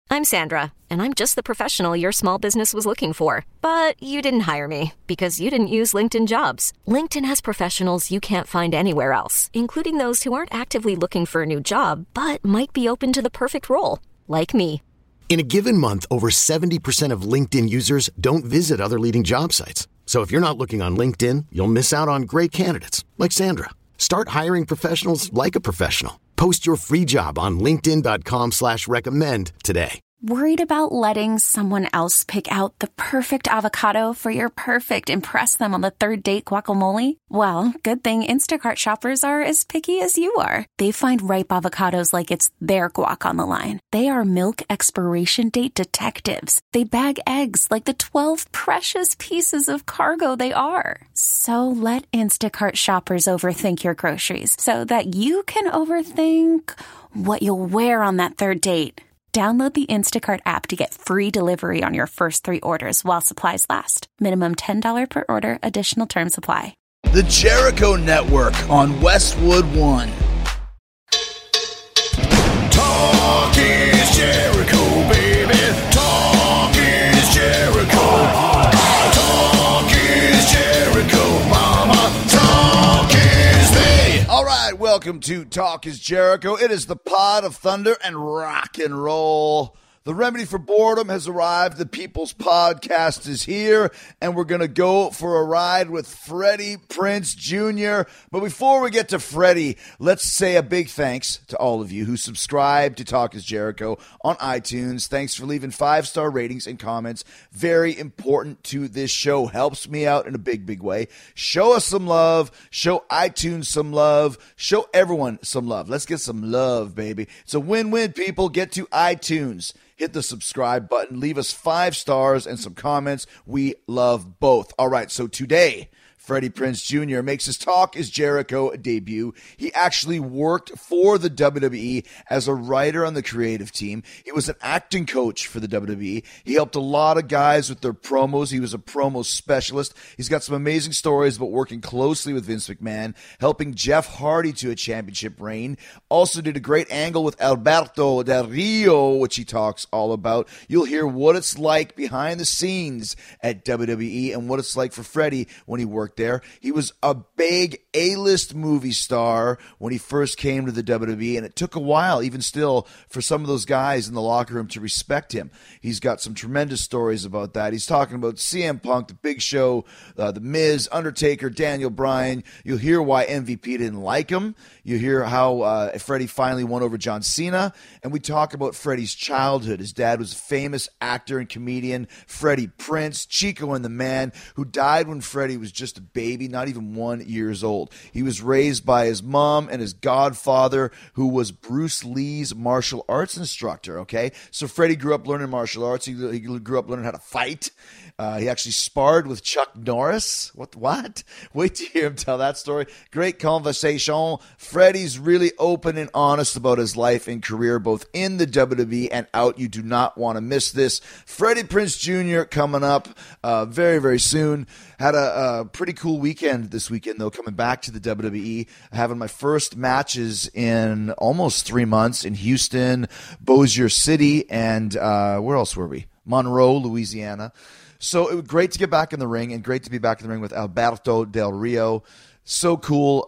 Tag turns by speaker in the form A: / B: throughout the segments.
A: I'm Sandra, and I'm just the professional your small business was looking for. But you didn't hire me because you didn't use LinkedIn Jobs. LinkedIn has professionals you can't find anywhere else, including those who aren't actively looking for a new job, but might be open to the perfect role, like me.
B: In a given month, over 70% of LinkedIn users don't visit other leading job sites. So if you're not looking on LinkedIn, you'll miss out on great candidates like Sandra. Start hiring professionals like a professional. Post your free job on linkedin.com/recommend today.
C: Worried about letting someone else pick out the perfect avocado for your perfect impress them on the third date guacamole? Well, good thing Instacart shoppers are as picky as you are. They find ripe avocados like it's their guac on the line. They are milk expiration date detectives. They bag eggs like the 12 precious pieces of cargo they are. So let Instacart shoppers overthink your groceries so that you can overthink what you'll wear on that third date. Download the Instacart app to get free delivery on your first 3 orders while supplies last. Minimum $10 per order. Additional terms apply.
D: The Jericho Network on Westwood One.
E: Talk is Jericho, baby. Talk is Jericho. Talk is Jericho, mama. Talk is me.
D: All right, welcome to Talk is Jericho. It is the pod of thunder and rock and roll. The remedy for boredom has arrived. The People's Podcast is here, and we're going to go for a ride with Freddie Prinze Jr. But before we get to Freddie, let's say a big thanks to all of you who subscribe to Talk is Jericho on iTunes. Thanks for leaving 5-star ratings and comments. Very important to this show. Helps me out in a big, big way. Show us some love. Show iTunes some love. Show everyone some love. Let's get some love, baby. It's a win-win, people. Get to iTunes. Hit the subscribe button. Leave us 5 stars and some comments. We love both. All right, so today, Freddie Prinze Jr. makes his Talk is Jericho debut. He actually worked for the WWE as a writer on the creative team. He was an acting coach for the WWE. He helped a lot of guys with their promos. He was a promo specialist. He's got some amazing stories about working closely with Vince McMahon, helping Jeff Hardy to a championship reign. Also did a great angle with Alberto Del Rio, which he talks all about. You'll hear what it's like behind the scenes at WWE and what it's like for Freddie when he worked there. He was a big A-list movie star when he first came to the WWE, and it took a while, even still, for some of those guys in the locker room to respect him. He's got some tremendous stories about that. He's talking about CM Punk, The Big Show, The Miz, Undertaker, Daniel Bryan. You'll hear why MVP didn't like him. You hear how Freddie finally won over John Cena, and we talk about Freddie's childhood. His dad was a famous actor and comedian, Freddie Prinze, Chico and the Man, who died when Freddie was just a baby, not even 1 year old. He was raised by his mom and his godfather, who was Bruce Lee's martial arts instructor, okay? So Freddie grew up learning martial arts. He grew up learning how to fight. He actually sparred with Chuck Norris. What? Wait to hear him tell that story. Great conversation. Freddie's really open and honest about his life and career, both in the WWE and out. You do not want to miss this. Freddie Prinze Jr. coming up very, very soon. Had a pretty cool weekend this weekend, though, coming back to the WWE. Having my first matches in almost 3 months in Houston, Bossier City, and where else were we? Monroe, Louisiana. So it was great to get back in the ring, and great to be back in the ring with Alberto Del Rio. So cool.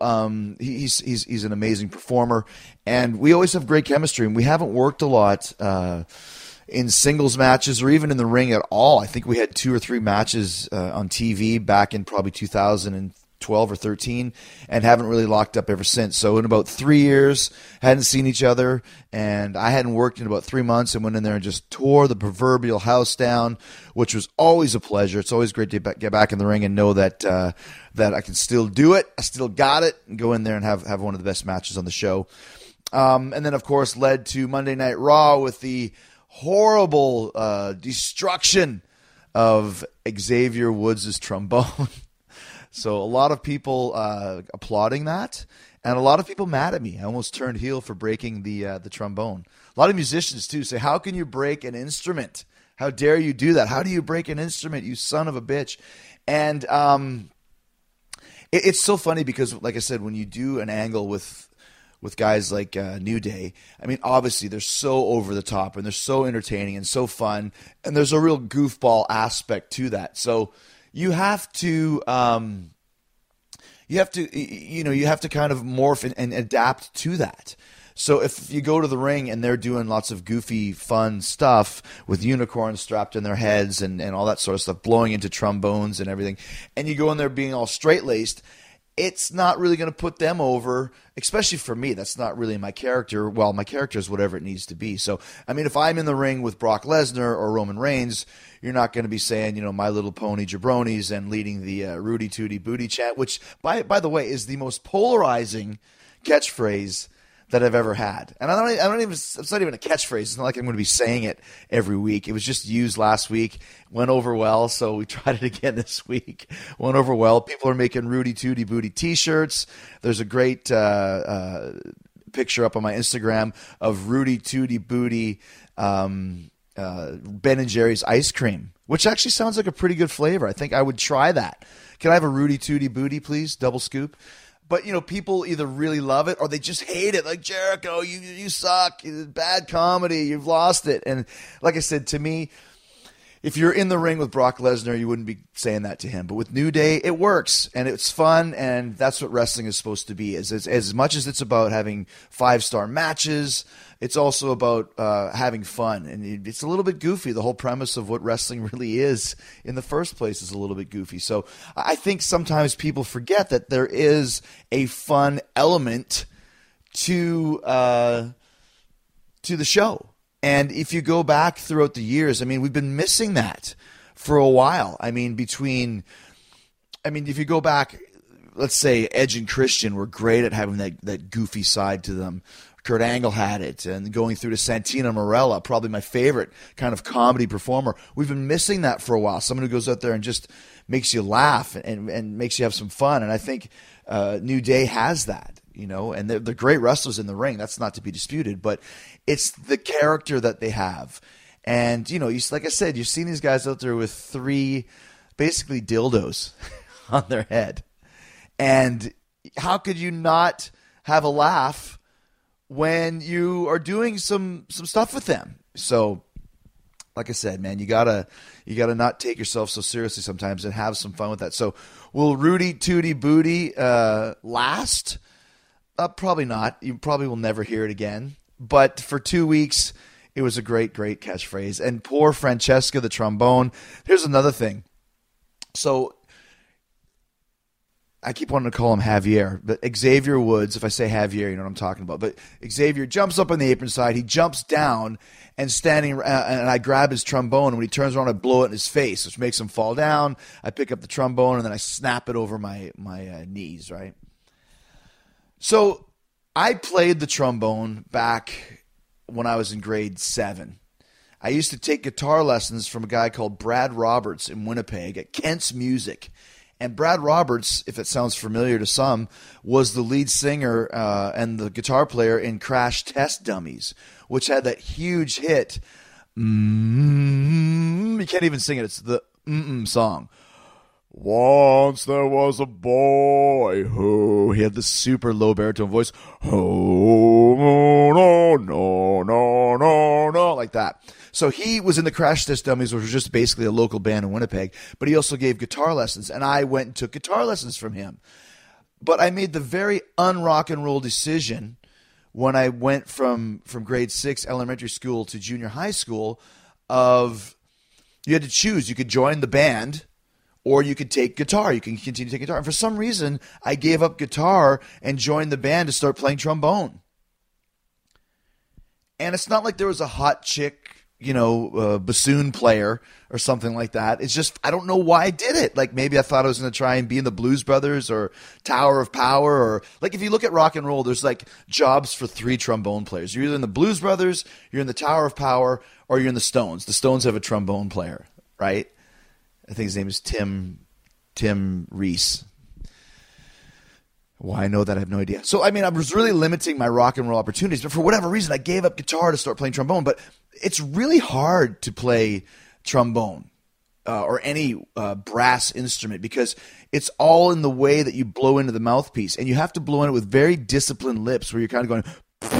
D: He's an amazing performer, and we always have great chemistry. And we haven't worked a lot in singles matches or even in the ring at all. I think we had 2 or 3 matches on TV back in probably 2012 or 13, and haven't really locked up ever since. So in about 3 years, hadn't seen each other, and I hadn't worked in about 3 months, and went in there and just tore the proverbial house down, which was always a pleasure. It's always great to get back in the ring and know that that I can still do it. I still got it, and go in there and have one of the best matches on the show. And then, of course, led to Monday Night Raw with the horrible destruction of Xavier Woods' trombone. So a lot of people applauding that, and a lot of people mad at me. I almost turned heel for breaking the trombone. A lot of musicians, too, say, how can you break an instrument? How dare you do that? How do you break an instrument, you son of a bitch? And it's so funny because, like I said, when you do an angle with with guys like New Day. I mean, obviously they're so over the top and they're so entertaining and so fun, and there's a real goofball aspect to that. So you have to kind of morph and adapt to that. So if you go to the ring and they're doing lots of goofy, fun stuff with unicorns strapped in their heads and all that sort of stuff, blowing into trombones and everything, and you go in there being all straight-laced, it's not really going to put them over, especially for me. That's not really my character. Well, my character is whatever it needs to be. So, I mean, if I'm in the ring with Brock Lesnar or Roman Reigns, you're not going to be saying, My Little Pony jabronis and leading the Rudy Tooty Booty chant, which, by the way, is the most polarizing catchphrase that I've ever had. And it's not even a catchphrase. It's not like I'm going to be saying it every week. It was just used last week, went over well, so we tried it again this week. Went over well. People are making Rudy Tooty Booty t-shirts. There's a great picture up on my Instagram of Rudy Tooty Booty Ben & Jerry's ice cream, which actually sounds like a pretty good flavor. I think I would try that. Can I have a Rudy Tooty Booty, please? Double scoop. But, people either really love it or they just hate it. Like, Jericho, you suck. Bad comedy. You've lost it. And like I said, to me, if you're in the ring with Brock Lesnar, you wouldn't be saying that to him. But with New Day, it works, and it's fun, and that's what wrestling is supposed to be. As much as it's about having 5-star matches, it's also about having fun. And it's a little bit goofy. The whole premise of what wrestling really is in the first place is a little bit goofy. So I think sometimes people forget that there is a fun element to the show. And if you go back throughout the years, I mean, we've been missing that for a while. I mean, if you go back, let's say Edge and Christian were great at having that goofy side to them. Kurt Angle had it, and going through to Santina Marella, probably my favorite kind of comedy performer. We've been missing that for a while. Someone who goes out there and just makes you laugh and makes you have some fun. And I think New Day has that. And they're great wrestlers in the ring. That's not to be disputed, but it's the character that they have. And, like I said, you've seen these guys out there with 3 basically dildos on their head. And how could you not have a laugh when you are doing some stuff with them? So, like I said, man, you gotta not take yourself so seriously sometimes and have some fun with that. So will Rudy Tooty Booty last? Probably not. You probably will never hear it again. But for 2 weeks, it was a great, great catchphrase. And poor Francesca, the trombone. Here's another thing. So I keep wanting to call him Javier, but Xavier Woods, if I say Javier, you know what I'm talking about. But Xavier jumps up on the apron side. He jumps down and and I grab his trombone. And when he turns around, I blow it in his face, which makes him fall down. I pick up the trombone, and then I snap it over my knees, right? So I played the trombone back when I was in grade 7. I used to take guitar lessons from a guy called Brad Roberts in Winnipeg at Kent's Music. And Brad Roberts, if it sounds familiar to some, was the lead singer and the guitar player in Crash Test Dummies, which had that huge hit. You can't even sing it. It's the song. Once there was a boy who... He had this super low baritone voice. Oh, no, no, no, no, no, like that. So he was in the Crash Test Dummies, which was just basically a local band in Winnipeg, but he also gave guitar lessons, and I went and took guitar lessons from him. But I made the very un-rock and roll decision when I went from grade 6 elementary school to junior high school of you had to choose. You could join the band, or you could take guitar. You can continue to take guitar. And for some reason, I gave up guitar and joined the band to start playing trombone. And it's not like there was a hot chick, bassoon player or something like that. It's just, I don't know why I did it. Like maybe I thought I was going to try and be in the Blues Brothers or Tower of Power, or like if you look at rock and roll, there's like jobs for 3 trombone players. You're either in the Blues Brothers, you're in the Tower of Power, or you're in the Stones. The Stones have a trombone player, right? I think his name is Tim Reese. Why I know that, I have no idea. So, I was really limiting my rock and roll opportunities, but for whatever reason, I gave up guitar to start playing trombone. But it's really hard to play trombone. or any brass instrument, because it's all in the way that you blow into the mouthpiece, and you have to blow in it with very disciplined lips, where you're kind of going,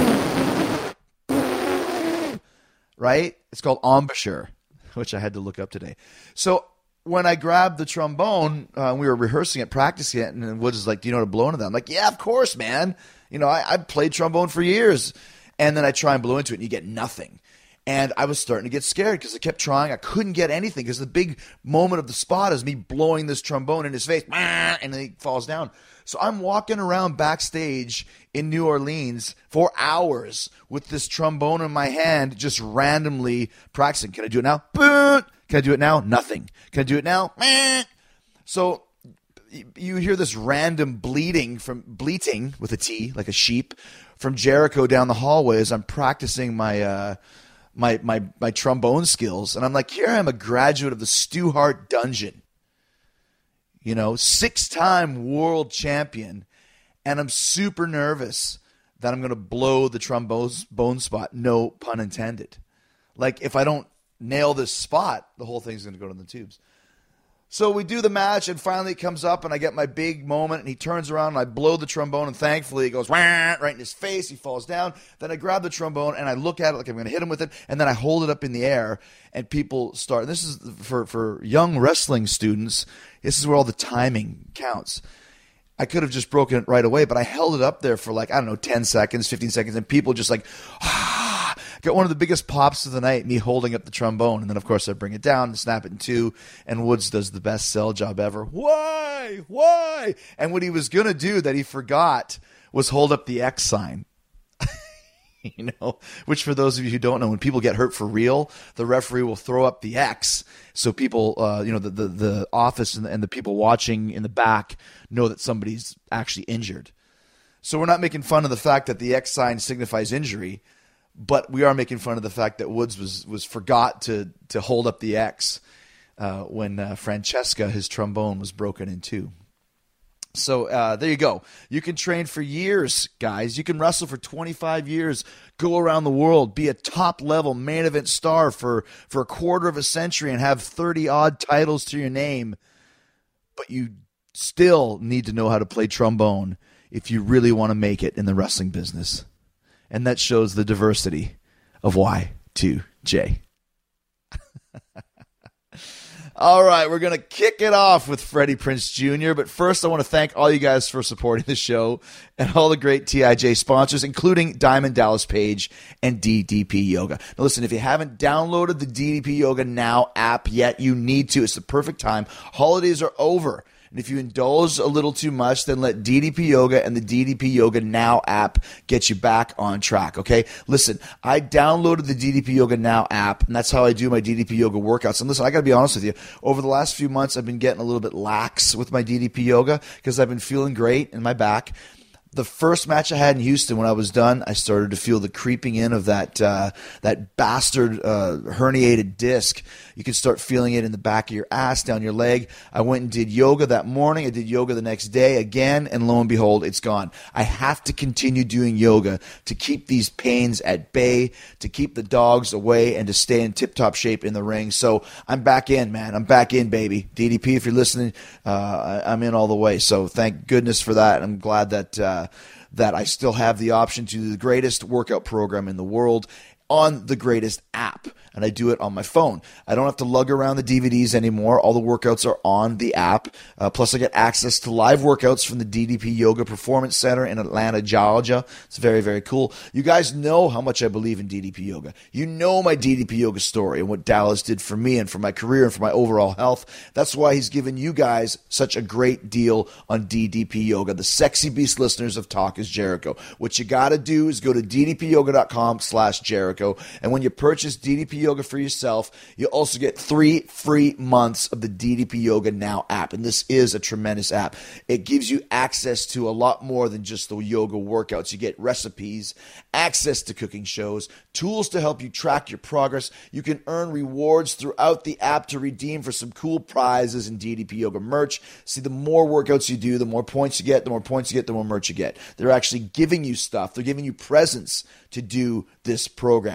D: right? It's called embouchure, which I had to look up today. So when I grabbed the trombone, we were rehearsing it, practicing it, and Woods is like, "Do you know how to blow into that?" I'm like, "Yeah, of course, man. I've played trombone for years." And then I try and blow into it, and you get nothing. And I was starting to get scared because I kept trying. I couldn't get anything because the big moment of the spot is me blowing this trombone in his face, and then he falls down. So I'm walking around backstage in New Orleans for hours with this trombone in my hand, just randomly practicing. Can I do it now? Can I do it now? Nothing. Can I do it now? So you hear this random bleating with a T, like a sheep, from Jericho down the hallway as I'm practicing my trombone skills. And I'm like, here I am, a graduate of the Stu Hart Dungeon, 6-time world champion, and I'm super nervous that I'm going to blow the trombone spot, no pun intended. Like, if I don't nail this spot, the whole thing's going to go to the tubes. So we do the match, and finally it comes up, and I get my big moment, and he turns around, and I blow the trombone, and thankfully it goes right in his face. He falls down. Then I grab the trombone, and I look at it like I'm going to hit him with it, and then I hold it up in the air, and people start. This is for young wrestling students. This is where all the timing counts. I could have just broken it right away, but I held it up there for 10 seconds, 15 seconds, and people just got one of the biggest pops of the night, me holding up the trombone. And then, of course, I bring it down and snap it in two, and Woods does the best sell job ever. Why? And what he was going to do that he forgot was hold up the X sign. Which, for those of you who don't know, when people get hurt for real, the referee will throw up the X so people, the office and the people watching in the back know that somebody's actually injured. So we're not making fun of the fact that the X sign signifies injury, but we are making fun of the fact that Woods was forgot to hold up the X when Francesca, his trombone, was broken in two. So there you go. You can train for years, guys. You can wrestle for 25 years, go around the world, be a top-level main event star for a quarter of a century, and have 30-odd titles to your name. But you still need to know how to play trombone if you really want to make it in the wrestling business. And that shows the diversity of Y2J. All right, we're going to kick it off with Freddie Prinze Jr., but first I want to thank all you guys for supporting the show and all the great TIJ sponsors, including Diamond Dallas Page and DDP Yoga. Now listen, if you haven't downloaded the DDP Yoga Now app yet, you need to. It's the perfect time. Holidays are over. And if you indulge a little too much, then let DDP Yoga and the DDP Yoga Now app get you back on track, okay? Listen, I downloaded the DDP Yoga Now app, and that's how I do my DDP Yoga workouts. And listen, I got to be honest with you. Over the last few months, I've been getting a little bit lax with my DDP Yoga because I've been feeling great in my back. The first match I had in Houston, when I was done, I started to feel the creeping in of that bastard herniated disc. You can start feeling it in the back of your ass, down your leg. I went and did yoga that morning. I did yoga the next day again, and lo and behold, it's gone. I have to continue doing yoga to keep these pains at bay, to keep the dogs away, and to stay in tip-top shape in the ring. So I'm back in, man. I'm back in, baby. DDP, if you're listening, I'm in all the way. So thank goodness for that. I'm glad that I still have the option to do the greatest workout program in the world on the greatest app, and I do it on my phone. I don't have to lug around the DVDs anymore. All the workouts are on the app. Plus, I get access to live workouts from the DDP Yoga Performance Center in Atlanta, Georgia. It's very, very cool. You guys know how much I believe in DDP Yoga. You know my DDP Yoga story and what Dallas did for me and for my career and for my overall health. That's why he's given you guys such a great deal on DDP Yoga, the Sexy Beast listeners of Talk is Jericho. What you got to do is go to ddpyoga.com/Jericho. And when you purchase DDP Yoga for yourself, you also get 3 free months of the DDP Yoga Now app. And this is a tremendous app. It gives you access to a lot more than just the yoga workouts. You get recipes, access to cooking shows, tools to help you track your progress. You can earn rewards throughout the app to redeem for some cool prizes and DDP Yoga merch. See, the more workouts you do, the more points you get, the more points you get, the more merch you get. They're actually giving you stuff. They're giving you presents to do this program.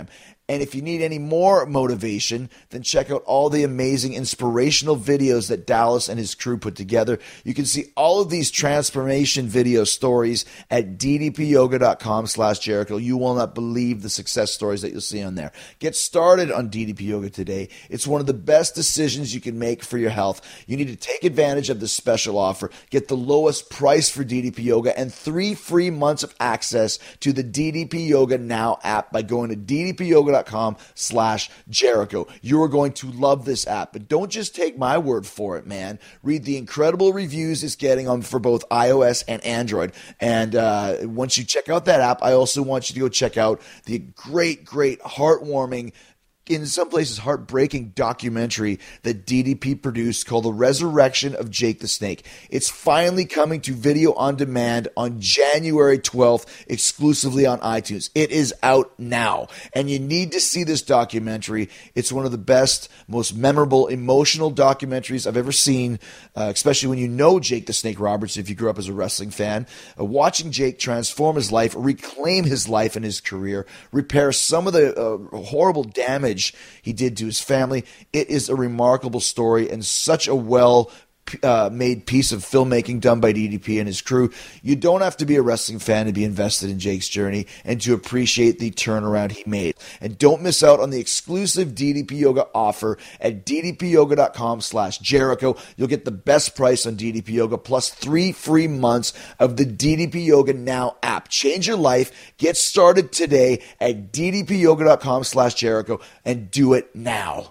D: And if you need any more motivation, then check out all the amazing inspirational videos that Dallas and his crew put together. You can see all of these transformation video stories at ddpyoga.com/Jericho. You will not believe the success stories that you'll see on there. Get started on DDP Yoga today. It's one of the best decisions you can make for your health. You need to take advantage of this special offer. Get the lowest price for DDP Yoga and 3 free months of access to the DDP Yoga Now app by going to ddpyoga.com/Jericho. You are going to love this app, but don't just take my word for it, man. Read the incredible reviews it's getting on for both iOS and Android. And once you check out that app, I also want you to go check out the great, heartwarming, in some places heartbreaking documentary that DDP produced called The Resurrection of Jake the Snake. It's finally coming to video on demand on January 12th, exclusively on iTunes. It is out now, and you need to see this documentary. It's one of the best, most memorable, emotional documentaries I've ever seen, especially when you know Jake the Snake Roberts, if you grew up as a wrestling fan. Watching Jake transform his life, reclaim his life and his career, repair some of the horrible damage he did to his family. It is a remarkable story and such a well-made piece of filmmaking done by DDP and his crew. You don't have to be a wrestling fan to be invested in Jake's journey and to appreciate the turnaround he made. And don't miss out on the exclusive DDP Yoga offer at ddpyoga.com/Jericho. You'll get the best price on DDP Yoga plus 3 free months of the DDP Yoga Now app. Change your life. Get started today at ddpyoga.com/Jericho and do it now.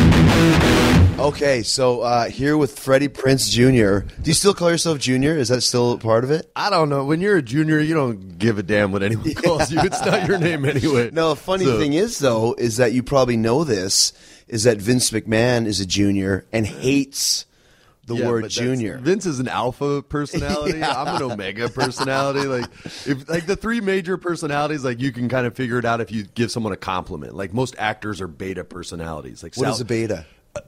F: Okay, so here with Freddie Prinze Jr. Do you still call yourself Junior? Is that still part of it?
G: I don't know. When you're a junior, you don't give a damn what anyone calls you. It's not your name anyway.
F: No, the funny thing is, though, is that you probably know this, is that Vince McMahon is a junior and hates the word junior.
G: Vince is an alpha personality. Yeah. I'm an omega personality. Like the 3 major personalities, like you can kind of figure it out if you give someone a compliment. Like most actors are beta personalities. Like
F: what is a beta?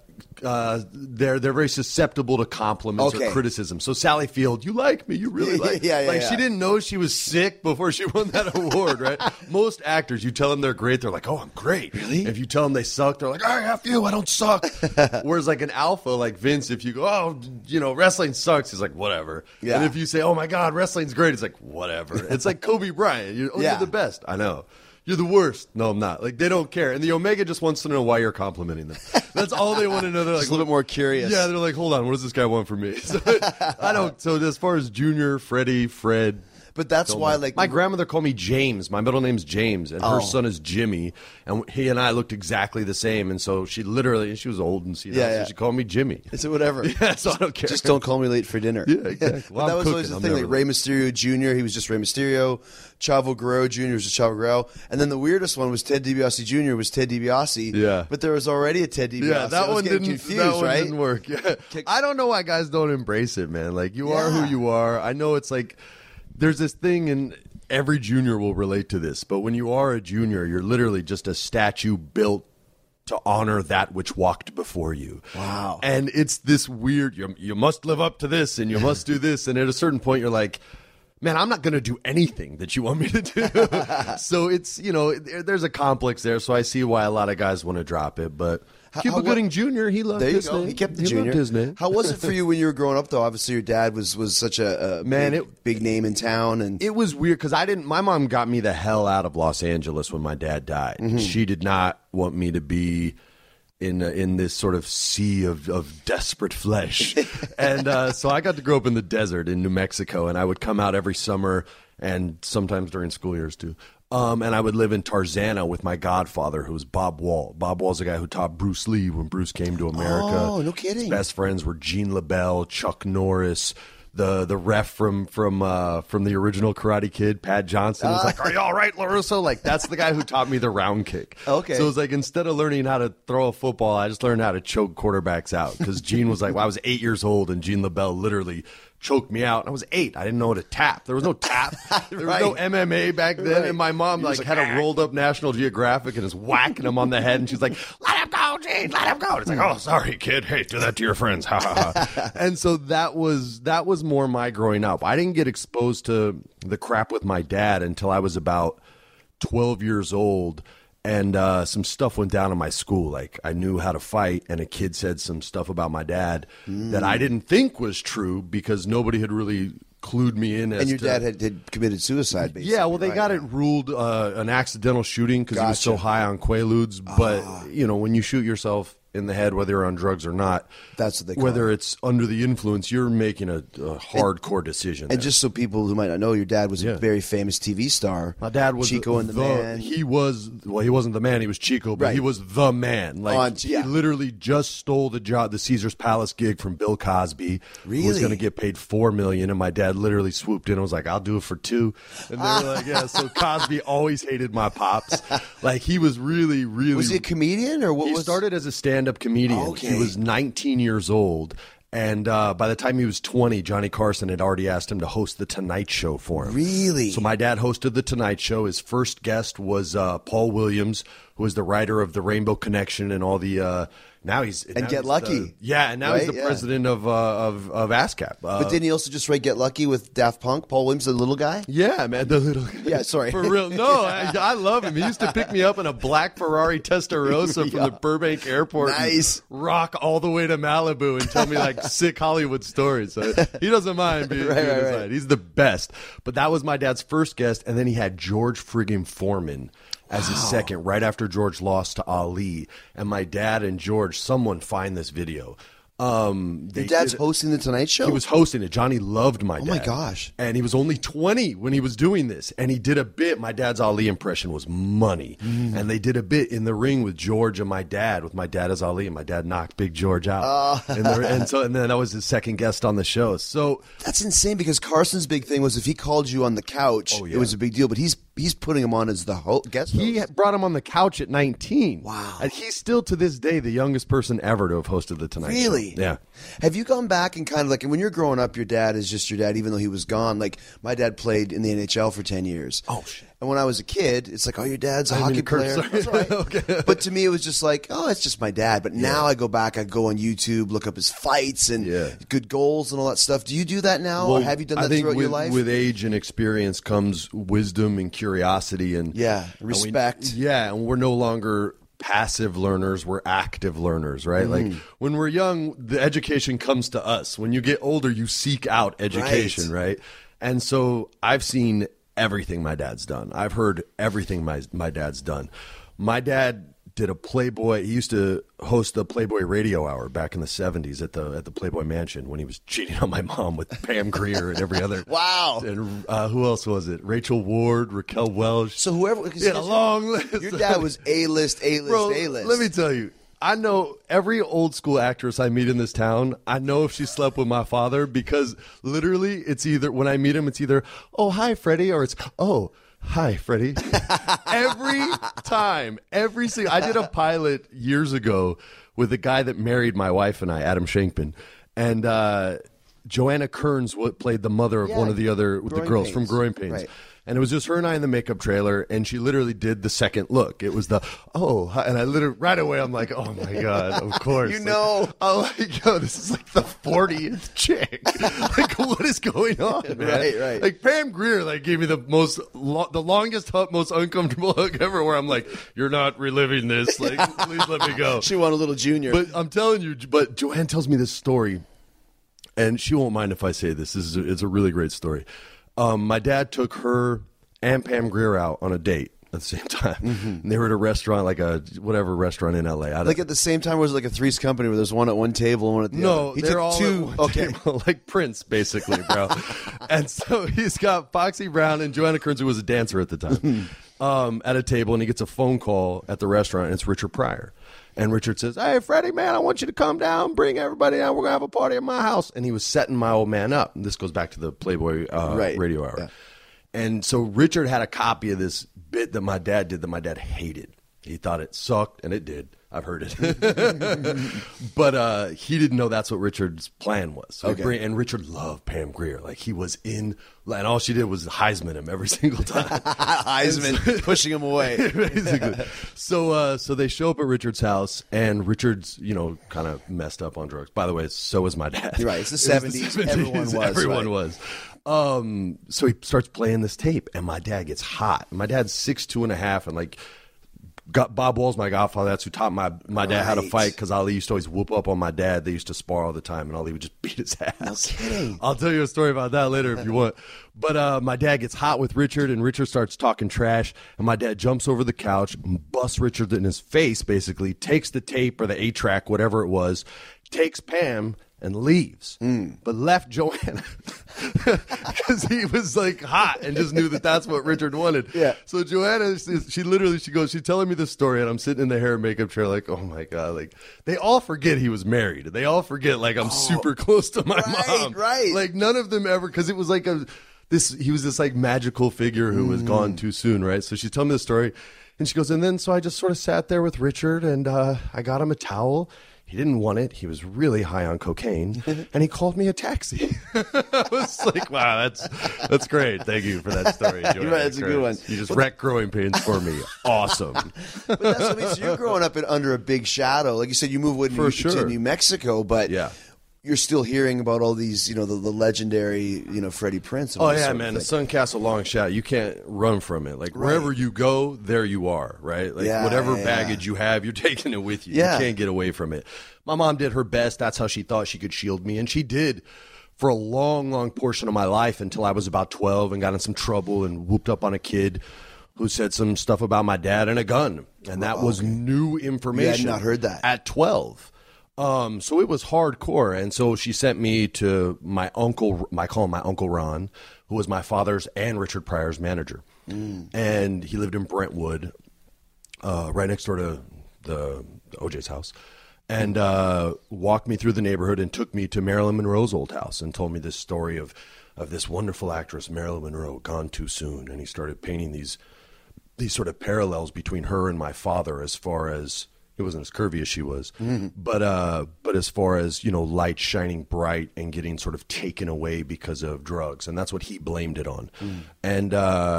G: They're very susceptible to compliments or criticism. So Sally Field, you like me, you really like me. She didn't know she was sick before she won that award, right? Most actors, you tell them they're great, they're like, oh, I'm great. Really? If you tell them they suck, they're like, I have you, I don't suck. Whereas like an alpha, like Vince, if you go, oh, wrestling sucks, he's like, whatever. Yeah. And if you say, oh my God, wrestling's great, it's like, whatever. It's like Kobe Bryant. You're the best. I know. You're the worst. No, I'm not. Like, they don't care. And the Omega just wants to know why you're complimenting them. That's all they want to know. They're like,
F: just a little bit more curious.
G: Yeah, they're like, hold on, what does this guy want from me? So, I don't. So as far as Junior, Freddie, Fred.
F: But that's why, like,
G: my grandmother called me James. My middle name's James, and her son is Jimmy. And he and I looked exactly the same. And so she was old and so she called me Jimmy.
F: It's whatever.
G: Yeah, so I don't care.
F: Just don't call me late for dinner.
G: Yeah, exactly. Well,
F: that was always the thing. Like Rey Mysterio Jr., he was just Rey Mysterio. Chavo Guerrero Jr. was just Chavo Guerrero. And then the weirdest one was Ted DiBiase Jr. was Ted DiBiase.
G: Yeah.
F: But there was already a Ted DiBiase.
G: Yeah, that one didn't work. Yeah. I don't know why guys don't embrace it, man. Like, you are who you are. I know it's like, there's this thing, and every junior will relate to this, but when you are a junior, you're literally just a statue built to honor that which walked before you.
F: Wow.
G: And it's this weird, you must live up to this, and you must do this, and at a certain point you're like, man, I'm not going to do anything that you want me to do. So it's, there's a complex there, so I see why a lot of guys want to drop it, but Cuba Gooding Jr., he loved his name.
F: He kept the junior.
G: Loved his name.
F: How was it for you when you were growing up, though? Obviously, your dad was such a big name in town. And
G: it was weird because my mom got me the hell out of Los Angeles when my dad died. Mm-hmm. She did not want me to be in this sort of sea of desperate flesh. And so I got to grow up in the desert in New Mexico, and I would come out every summer and sometimes during school years too. And I would live in Tarzana with my godfather, who was Bob Wall. Bob Wall's the guy who taught Bruce Lee when Bruce came to America.
F: Oh, no kidding.
G: His best friends were Gene LaBelle, Chuck Norris, the ref from the original Karate Kid, Pat Johnson, was like, "Are you all right, LaRusso?" Like, that's the guy who taught me the round kick.
F: Okay.
G: So it was like, instead of learning how to throw a football, I just learned how to choke quarterbacks out. Because Gene was like, well, I was 8 years old, and Gene LaBelle literally choked me out. I was 8. I didn't know what to tap. There was no tap. There was no MMA back then. Right. And my mom had a rolled up National Geographic and is whacking him on the head. And she's like, "Let him go, Gene, let him go." And it's like, "Oh, sorry, kid. Hey, do that to your friends." Ha ha ha. And so that was more my growing up. I didn't get exposed to the crap with my dad until I was about 12 years old. And some stuff went down in my school. Like, I knew how to fight, and a kid said some stuff about my dad that I didn't think was true because nobody had really clued me in.
F: And your dad had committed suicide, basically.
G: Yeah, well, they got it ruled an accidental shooting because he was so high on Quaaludes. But, you know, when you shoot yourself in the head, whether you're on drugs or not,
F: that's what they call
G: whether
F: it.
G: It's under the influence, you're making a hardcore decision.
F: And just so people who might not know, your dad was a very famous TV star.
G: My dad was
F: Chico and the Man.
G: He wasn't the man. He was Chico, but he was the man. Like he literally just stole the Caesar's Palace gig from Bill Cosby.
F: Really?
G: Who was going to get paid $4 million, and my dad literally swooped in and was like, "I'll do it for $2 million." And they were like, "Yeah." So Cosby always hated my pops. Like he was really, really.
F: Was he a comedian or what?
G: He started as a stand-up comedian.
F: Okay.
G: He was 19 years old. And by the time he was 20, Johnny Carson had already asked him to host The Tonight Show for him.
F: Really?
G: So my dad hosted The Tonight Show. His first guest was Paul Williams, who was the writer of The Rainbow Connection and all the
F: Get Lucky.
G: And now he's the president of ASCAP.
F: But didn't he also just write Get Lucky with Daft Punk? Paul Williams, the little guy?
G: Yeah, man, the little guy.
F: Yeah, sorry.
G: For real. No, I love him. He used to pick me up in a black Ferrari Testarossa from the Burbank airport.
F: Nice.
G: And rock all the way to Malibu and tell me like sick Hollywood stories. So he doesn't mind being right. He's the best. But that was my dad's first guest, and then he had George friggin' Foreman as his second, right after George lost to Ali. And my dad and George, someone find this video.
F: Your dad's hosting The Tonight Show?
G: He was hosting it. Johnny loved my dad.
F: Oh, my gosh.
G: And he was only 20 when he was doing this. And he did a bit. My dad's Ali impression was money. And they did a bit in the ring with George and my dad, with my dad as Ali. And my dad knocked Big George out. And then I was his second guest on the show. So
F: that's insane because Carson's big thing was if he called you on the couch, it was a big deal. But he's putting him on as the guest host.
G: He brought him on the couch at 19.
F: Wow.
G: And he's still, to this day, the youngest person ever to have hosted The Tonight Show.
F: Really?
G: Yeah.
F: Have you gone back and kind of like, when you're growing up, your dad is just your dad, even though he was gone. Like, my dad played in the NHL for 10 years.
G: Oh, shit.
F: And when I was a kid, it's like, oh, your dad's a hockey player. That's right. Okay. But to me, it was just like, oh, it's just my dad. But now I go back, I go on YouTube, look up his fights and good goals and all that stuff. Do you do that now, or have you done that throughout your life?
G: With age and experience comes wisdom and curiosity and
F: respect.
G: And we're no longer passive learners, we're active learners, right? Like when we're young, the education comes to us. When you get older, you seek out education, right? And so I've seen everything my dad's done. I've heard everything my dad's done. My dad did a Playboy. He used to host the Playboy Radio Hour back in the 70s at the Playboy Mansion when he was cheating on my mom with Pam Grier and every other.
F: Wow.
G: And who else was it? Rachel Ward, Raquel Welch.
F: So whoever.
G: He had a long list.
F: Your dad was A-list.
G: Bro, let me tell you. I know every old school actress I meet in this town, I know if she slept with my father because literally it's either, when I meet him, it's either, oh, hi, Freddie, or it's, oh, hi, Freddie. Every time, I did a pilot years ago with a guy that married my wife and I, Adam Shankman. And Joanna Kearns played the mother of one of the girls from Growing Pains. Right. And it was just her and I in the makeup trailer, and she literally did the second look. It was the, and I literally, right away, I'm like, oh my God, of course.
F: You know.
G: I'm like, yo, this is like the 40th chick. Like, what is going on, man?
F: Right.
G: Like, Pam Grier, like, gave me the longest hug, most uncomfortable hug ever, where I'm like, you're not reliving this. Like, please let me go.
F: She wanted a little junior.
G: But I'm telling you, but Joanne tells me this story, and she won't mind if I say this. It's a really great story. My dad took her and Pam Grier out on a date at the same time. And they were at a restaurant, like a whatever restaurant in L.A. Like
F: at the same time, was it like a Three's Company where there's one at one table and one at the other?
G: No, they're all two. Table, like Prince, basically, bro. And so he's got Foxy Brown and Joanna Kearns, who was a dancer at the time, at a table, and he gets a phone call at the restaurant, and it's Richard Pryor. And Richard says, hey, Freddie, man, I want you to come down, bring everybody down. We're going to have a party at my house. And he was setting my old man up. And this goes back to the Playboy Radio Hour. Yeah. And so Richard had a copy of this bit that my dad did that my dad hated. He thought it sucked, and it did. I've heard it. But he didn't know that's what Richard's plan was. So and Richard loved Pam Grier. Like, he was in, and all she did was Heisman him every single time.
F: Heisman, pushing him away.
G: Basically. So they show up at Richard's house, and Richard's, kind of messed up on drugs. By the way, so was my dad.
F: Right, it's the 70s. Everyone was.
G: So he starts playing this tape, and my dad gets hot. My dad's 6'2.5", and like, Bob Wall's my godfather. That's who taught my dad how to fight, because Ali used to always whoop up on my dad. They used to spar all the time, and Ali would just beat his ass.
F: No kidding.
G: I'll tell you a story about that later if you want. But my dad gets hot with Richard, and Richard starts talking trash, and my dad jumps over the couch, busts Richard in his face, basically, takes the tape or the 8-track, whatever it was, takes Pam, and leaves, but left Joanna because he was like hot and just knew that that's what Richard wanted.
F: Yeah.
G: So Joanna, she's telling me this story, and I'm sitting in the hair and makeup chair like, oh my God, like they all forget he was married. They all forget like I'm super close to my mom.
F: Right.
G: Like none of them ever, because it was like he was this like magical figure who was gone too soon, right? So she's telling me the story, and she goes, and then so I just sort of sat there with Richard, and I got him a towel. He didn't want it. He was really high on cocaine, and he called me a taxi. I was like, wow, that's great. Thank you for that story.
F: That's a good one.
G: You just wrecked Growing Pains for me. Awesome.
F: But that's what I mean. So you're growing up under a big shadow. Like you said, you moved to New Mexico, but you're still hearing about all these, the legendary, Freddie Prinze.
G: Oh, yeah, man. The Suncastle long shot, you can't run from it. Like, wherever you go, there you are, right? Like, whatever baggage you have, you're taking it with you.
F: Yeah.
G: You can't get away from it. My mom did her best. That's how she thought she could shield me. And she did for a long, long portion of my life until I was about 12 and got in some trouble and whooped up on a kid who said some stuff about my dad and a gun. And that was new information.
F: I had not heard that.
G: At 12. So it was hardcore, and so she sent me to my uncle. I call him my Uncle Ron, who was my father's and Richard Pryor's manager, and he lived in Brentwood, right next door to the OJ's house, and walked me through the neighborhood and took me to Marilyn Monroe's old house and told me this story of this wonderful actress Marilyn Monroe gone too soon, and he started painting these sort of parallels between her and my father as far as. It wasn't as curvy as she was, but as far as light shining bright and getting sort of taken away because of drugs, and that's what he blamed it on, and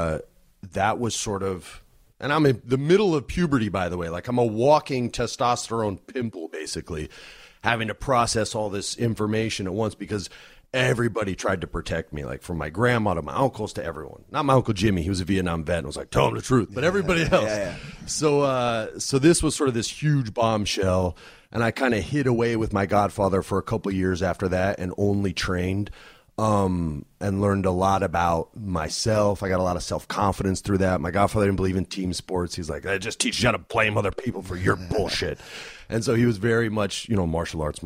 G: that was sort of. And I'm in the middle of puberty, by the way. Like I'm a walking testosterone pimple, basically, having to process all this information at once because everybody tried to protect me, like from my grandma to my uncles to everyone. Not my Uncle Jimmy, he was a Vietnam vet and was like, tell him the truth, but everybody else. Yeah. So this was sort of this huge bombshell, and I kind of hid away with my godfather for a couple of years after that and only trained and learned a lot about myself. I got a lot of self-confidence through that. My godfather didn't believe in team sports. He's like, that just teaches you how to blame other people for your bullshit. And so he was very much, martial arts.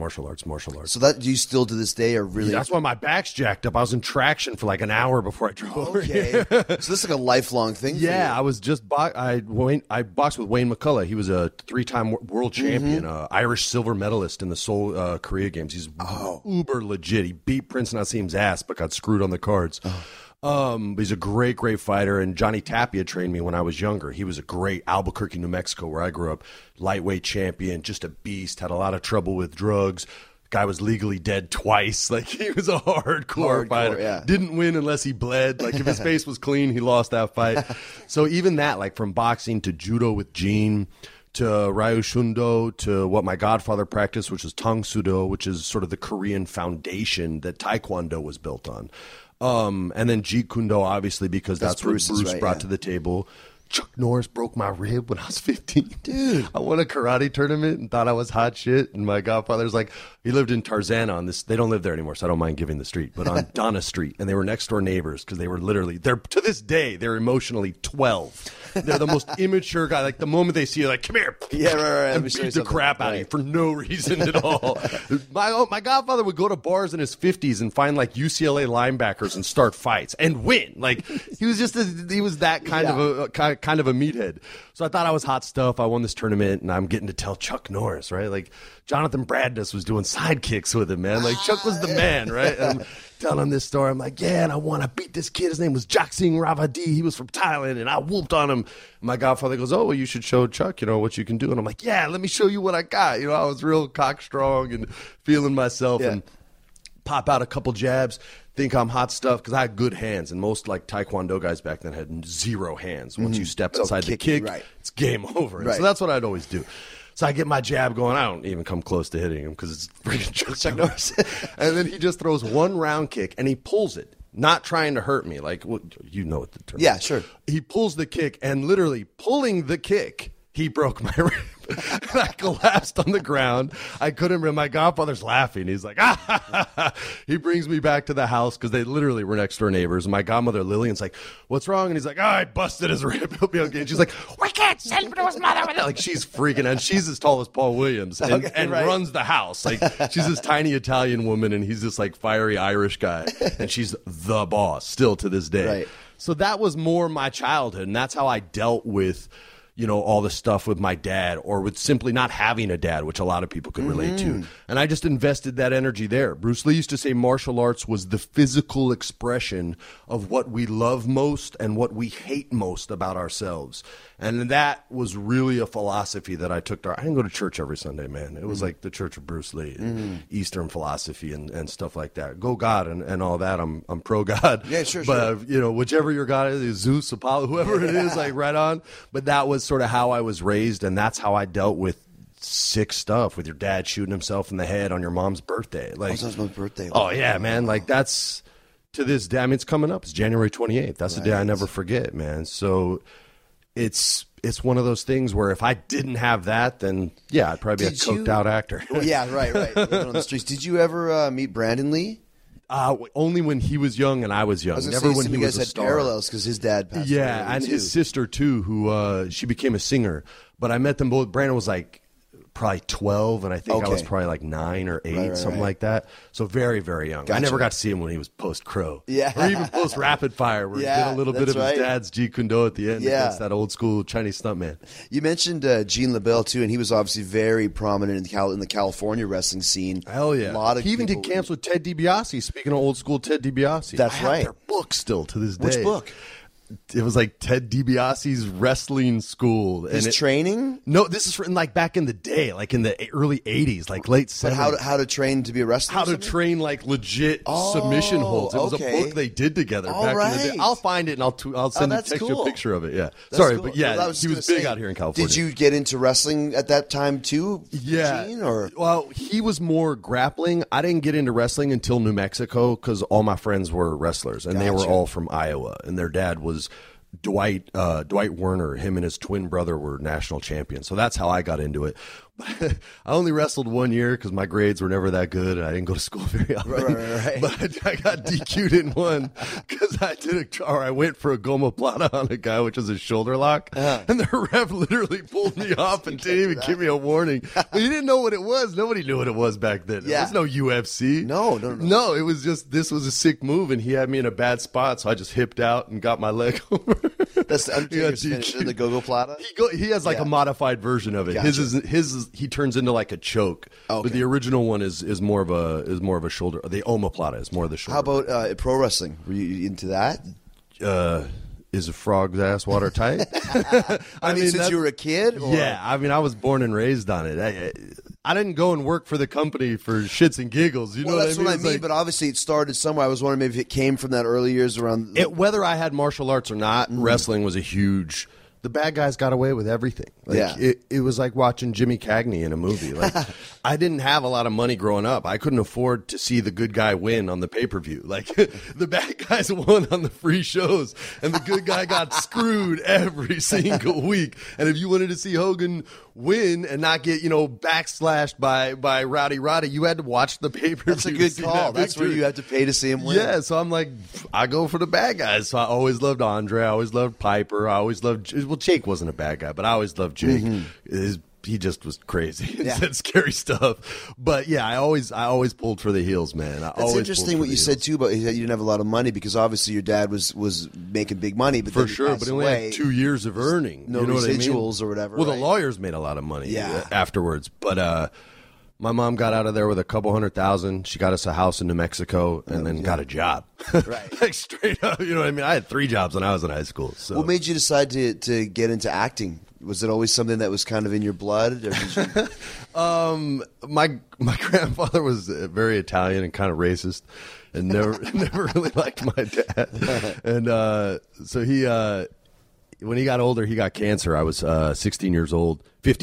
F: So that you still to this day are really...
G: That's why my back's jacked up. I was in traction for like an hour before I drove over here.
F: So this is like a lifelong thing for you.
G: I was just... I boxed with Wayne McCullough. He was a 3-time world champion, Irish silver medalist in the Seoul Korea Games. He's uber legit. He beat Prince Nassim's ass but got screwed on the cards. But he's a great, great fighter, and Johnny Tapia trained me when I was younger. He was a great Albuquerque, New Mexico, where I grew up, lightweight champion, just a beast, had a lot of trouble with drugs. Guy was legally dead twice. Like, he was a hardcore fighter.
F: Yeah.
G: Didn't win unless he bled. Like, if his face was clean, he lost that fight. So even that, like from boxing to judo with Gene, to Ryu Shundo, to what my godfather practiced, which is Tang Sudo, which is sort of the Korean foundation that Taekwondo was built on. And then Jeet Kune Do, obviously, because that's what Bruce brought to the table. Chuck Norris broke my rib when I was 15.
F: Dude.
G: I won a karate tournament and thought I was hot shit. And my godfather's like, he lived in Tarzana on this. They don't live there anymore, so I don't mind giving the street. But on Donna Street. And they were next door neighbors because they were literally, to this day, they're emotionally 12. They're the most immature guy. Like, the moment they see you, like, come here.
F: Yeah, right.
G: And beat the crap out of you for no reason at all. My godfather would go to bars in his 50s and find, like, UCLA linebackers and start fights and win. Like, he was just he was that kind of a meathead. So I thought I was hot stuff. I won this tournament, and I'm getting to tell Chuck Norris, right? Like, Jonathan Bradness was doing sidekicks with him, man. Like, Chuck was the man, right? And I'm telling him this story. I'm like, yeah, and I want to beat this kid. His name was Jaksing Ravadi. He was from Thailand, and I whooped on him. And my godfather goes, oh, well, you should show Chuck, what you can do. And I'm like, yeah, let me show you what I got. I was real cock strong and feeling myself and pop out a couple jabs, think I'm hot stuff, because I had good hands, and most like Taekwondo guys back then had zero hands. Once you step inside the kick, it's game over. So that's what I'd always do. So I get my jab going. I don't even come close to hitting him because it's freaking Chuck Norris. And then he just throws one round kick, and he pulls it, not trying to hurt me. Like, what the term is.
F: Yeah, sure.
G: He pulls the kick, and literally pulling the kick, He broke my rib. And I collapsed on the ground. I couldn't remember. My godfather's laughing. He's like, ah, ha, ha, ha. He brings me back to the house because they literally were next door neighbors. And my godmother, Lillian's like, what's wrong? And he's like, oh, I busted his rib. He'll be okay. And she's like, we can't send him to his mother. Like, she's freaking out. She's as tall as Paul Williams and runs the house. Like, she's this tiny Italian woman, and he's this, like, fiery Irish guy. And she's the boss still to this day.
F: Right.
G: So that was more my childhood, and that's how I dealt with, you know, all the stuff with my dad, or with simply not having a dad, which a lot of people could relate to. And I just invested that energy there. Bruce Lee used to say martial arts was the physical expression of what we love most and what we hate most about ourselves. And that was really a philosophy that I took to. I didn't go to church every Sunday, man. It was like the Church of Bruce Lee, and Eastern philosophy and stuff like that. Go God and all that. I'm pro God.
F: Yeah, sure.
G: But you know, whichever your God is, Zeus, Apollo, whoever it is, like right on. But that was sort of how I was raised, and that's how I dealt with sick stuff, with your dad shooting himself in the head on your mom's birthday. Like,
F: mom's birthday.
G: Oh yeah, man. Like, that's to this day. I mean, it's coming up. It's January 28th. That's the day I never forget, man. So it's one of those things where if I didn't have that, then yeah, I'd probably be a coked out actor.
F: Yeah, right. Living on the streets. Did you ever meet Brandon Lee?
G: Only when he was young and I was young.
F: Never when he was a star. Parallels because his dad passed away.
G: Yeah, and his sister too, who she became a singer. But I met them both. Brandon was like probably 12, and I think I was probably like 9 or 8, something like that. So very, very young. Gotcha. I never got to see him when he was post-Crow. Yeah. Or even post-Rapid Fire, where he did a little bit of his dad's Jeet Kune Do at the end against that old school Chinese stuntman.
F: You mentioned Gene LaBelle, too, and he was obviously very prominent in the California wrestling scene.
G: Hell yeah. He even did camps with Ted DiBiase, speaking of old school Ted DiBiase.
F: That's right.
G: I have their book still to this day.
F: Which book?
G: It was like Ted DiBiase's wrestling school.
F: His training?
G: No, this is written like back in the day, like in the early 80s, like late 70s.
F: But how to train to be a wrestler?
G: How to train like legit submission holds. It was a book they did together back in the day. I'll find it and I'll send you a picture of it. Yeah. Sorry, cool. But yeah, he was big out here in California.
F: Did you get into wrestling at that time too?
G: Yeah.
F: Gene, or?
G: Well, he was more grappling. I didn't get into wrestling until New Mexico because all my friends were wrestlers, and they were all from Iowa, and their dad was Dwight Werner. Him and his twin brother were national champions. So that's how I got into it. I only wrestled 1 year because my grades were never that good, and I didn't go to school very often.
F: Right.
G: But I got DQ'd in one because I went for a gomoplata on a guy, which was a shoulder lock, and the ref literally pulled me off and didn't even give me a warning. But he didn't know what it was. Nobody knew what it was back then. There was no UFC.
F: No.
G: No, it was just, this was a sick move, and he had me in a bad spot, so I just hipped out and got my leg over.
F: That's the Undertaker's finisher, the gogoplata?
G: He has like a modified version of it. Gotcha. He turns into like a choke, but the original one is more of a shoulder. The omoplata is more of the shoulder.
F: How about pro wrestling? Were you into that?
G: Is a frog's ass watertight?
F: I mean, since you were a kid? Or?
G: Yeah, I mean, I was born and raised on it. I didn't go and work for the company for shits and giggles. You know what I mean?
F: That's what I mean, but obviously it started somewhere. I was wondering maybe if it came from that early years around.
G: Whether I had martial arts or not, wrestling was a huge. The bad guys got away with everything. It was like watching Jimmy Cagney in a movie. Like, I didn't have a lot of money growing up. I couldn't afford to see the good guy win on the pay-per-view. Like, the bad guys won on the free shows, and the good guy got screwed every single week. And if you wanted to see Hogan win and not get, backslashed by Rowdy Roddy, you had to watch the pay-per-view.
F: That's a good call. That's where you have to pay to see him win.
G: Yeah, so I'm like, I go for the bad guys. So I always loved Andre. I always loved Piper. I always loved... Well, Jake wasn't a bad guy, but I always loved Jake. He just was crazy and said scary stuff. But yeah, I always pulled for the heels, man.
F: That's interesting what you said too about you didn't have a lot of money because obviously your dad was making big money, but
G: for sure. But he only had 2 years of earning,
F: no residuals or whatever.
G: Well, the lawyers made a lot of money afterwards, but my mom got out of there with a couple $100,000. She got us a house in New Mexico and then got a job.
F: Right.
G: Like straight up, you know what I mean? I had 3 jobs when I was in high school. So.
F: What made you decide to get into acting? Was it always something that was kind of in your blood? Or did you...
G: My grandfather was very Italian and kind of racist and never really liked my dad. And so he when he got older, he got cancer. I was 15 years old.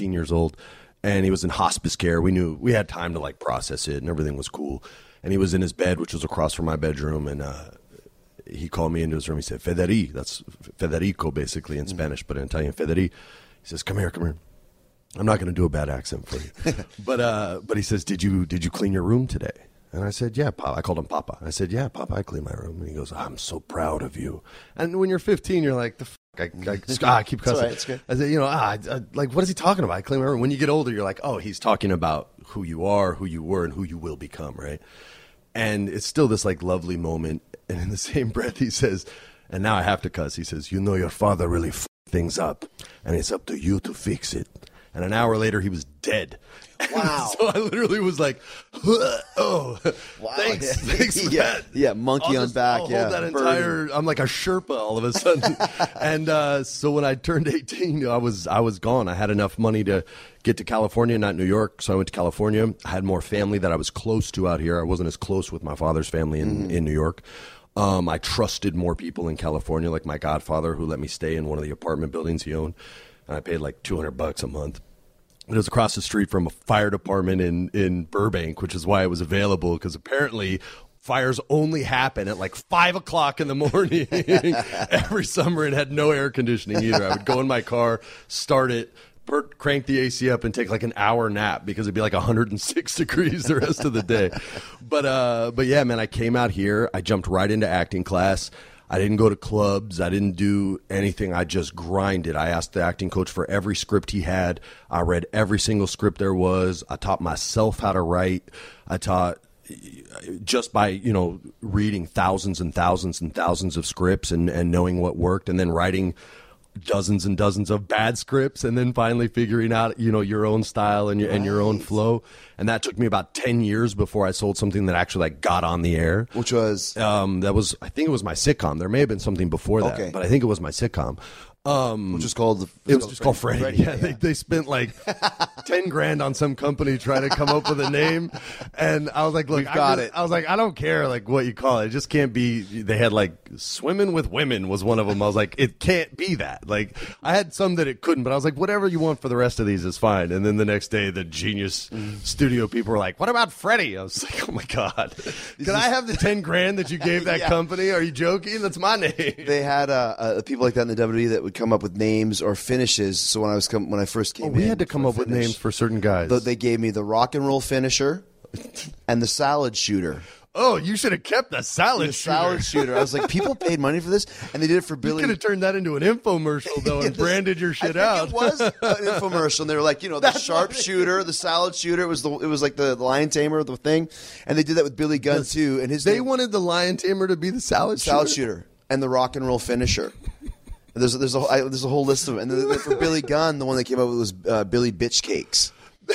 G: And he was in hospice care. We had time to like process it, and everything was cool. And he was in his bed, which was across from my bedroom, and he called me into his room. He said, Federi. That's Federico, basically, in Spanish, but in Italian, Federi. He says, come here. I'm not going to do a bad accent for you. But he says, did you clean your room today? And I said, yeah, Papa. I called him Papa. I said, yeah, Papa, I cleaned my room. And he goes, I'm so proud of you. And when you're 15, you're like, the I keep cussing.
F: It's good.
G: I said, like, what is he talking about? I clean my room. When you get older, you're like, oh, he's talking about who you are, who you were, and who you will become, right? And it's still this, like, lovely moment. And in the same breath, he says, and now I have to cuss. He says, you know your father really f***ed things up, and it's up to you to fix it. And an hour later, he was dead.
F: Wow.
G: So I literally was like, oh, wow. Thanks for that.
F: Yeah, monkey on back.
G: I'll hold that entire, I'm like a Sherpa all of a sudden. And so when I turned 18, I was gone. I had enough money to get to California, not New York. So I went to California. I had more family that I was close to out here. I wasn't as close with my father's family in New York. I trusted more people in California, like my godfather, who let me stay in one of the apartment buildings he owned. And I paid like $200 a month. It was across the street from a fire department in Burbank, which is why it was available, because apparently fires only happen at like 5 o'clock in the morning every summer. It had no air conditioning either. I would go in my car, start it, crank the AC up, and take like an hour nap because it'd be like 106 degrees the rest of the day. But yeah, man, I came out here. I jumped right into acting class. I didn't go to clubs. I didn't do anything. I just grinded. I asked the acting coach for every script he had. I read every single script there was. I taught myself how to write. I taught just by, reading thousands and thousands and thousands of scripts and knowing what worked, and then writing dozens and dozens of bad scripts, and then finally figuring out, your own style and your own flow. And that took me about 10 years before I sold something that actually got on the air.
F: Which was?
G: I think it was my sitcom. There may have been something before that, but I think it was my sitcom.
F: Which is called
G: it was just called Freddie. Yeah. They spent like $10,000 on some company trying to come up with a name, and I was like, "Look, I was like, I don't care like what you call it. It just can't be." They had like Swimming with Women was one of them. I was like, it can't be that. Like I had some that it couldn't, but I was like, whatever you want for the rest of these is fine. And then the next day, the Genius studio people were like, "What about Freddie?" I was like, "Oh my god, can I have the $10,000 that you gave that company? Are you joking? That's my name."
F: They had people like that in the WWE that would come up with names or finishes. So when I first came in,
G: we had to come up with names for certain guys.
F: They gave me the rock and roll finisher and the salad shooter.
G: Oh, you should have kept the salad
F: shooter. I was like, people paid money for this, and they did it for Billy.
G: You could have turned that into an infomercial, though, and branded your shit out.
F: It was an infomercial, and they were like, the sharpshooter, the salad shooter. It was like the lion tamer, the thing, and they did that with Billy Gunn too. And
G: they wanted the lion tamer to be the salad
F: shooter and the rock and roll finisher. There's a whole list of them. And then for Billy Gunn, the one that came up with was Billy Bitch Cakes.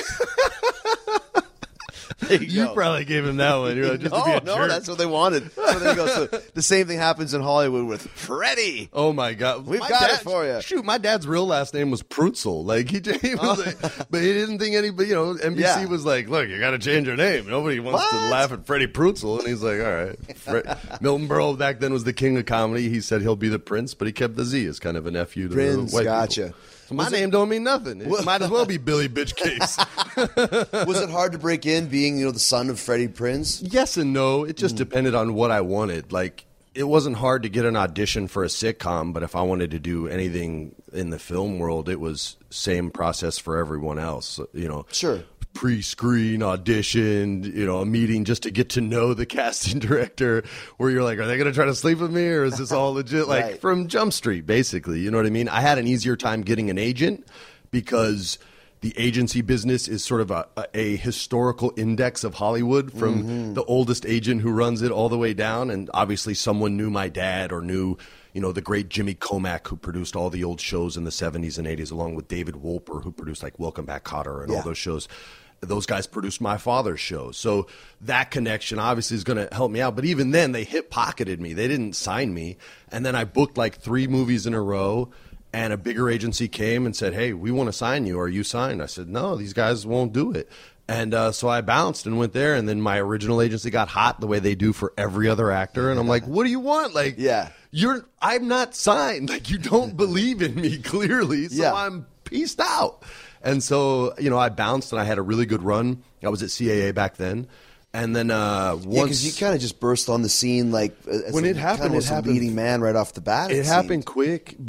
G: You probably gave him that one. You're like, just to be a jerk.
F: That's what they wanted. So there you go. So the same thing happens in Hollywood with Freddie.
G: Oh my God,
F: we've got it for you.
G: Shoot, my dad's real last name was Prutzel. Like he was but he didn't think anybody. NBC was like, look, you got to change your name. Nobody wants to laugh at Freddie Prutzel, and he's like, all right. Milton Berle back then was the king of comedy. He said he'll be the Prince, but he kept the Z as kind of a nephew to
F: Prince.
G: The white
F: Gotcha.
G: people. My name don't mean nothing. It might as well be Billy Bitch Case.
F: Was it hard to break in being, the son of Freddie Prinze?
G: Yes and no. It just depended on what I wanted. Like, it wasn't hard to get an audition for a sitcom, but if I wanted to do anything in the film world, it was same process for everyone else.
F: Sure.
G: Pre-screen, audition, a meeting just to get to know the casting director, where you're like, are they going to try to sleep with me, or is this all legit? Like right. From Jump Street, basically. You know what I mean? I had an easier time getting an agent because the agency business is sort of a historical index of Hollywood, from the oldest agent who runs it all the way down. And obviously someone knew my dad or knew the great Jimmy Comack, who produced all the old shows in the 70s and 80s, along with David Wolper, who produced like Welcome Back, Kotter and all those shows. Those guys produced my father's show. So that connection obviously is going to help me out. But even then, they hip-pocketed me. They didn't sign me. And then I booked like 3 movies in a row, and a bigger agency came and said, hey, we want to sign you. Are you signed? I said, no, these guys won't do it. And so I bounced and went there, and then my original agency got hot the way they do for every other actor. And I'm like, what do you want? Like, I'm not signed. Like, you don't believe in me, clearly. So I'm peaced out. And so, I bounced, and I had a really good run. I was at CAA back then. And then
F: because you kind of just burst on the scene, like,
G: when it happened,
F: a leading man right off the bat.
G: It happened quick, but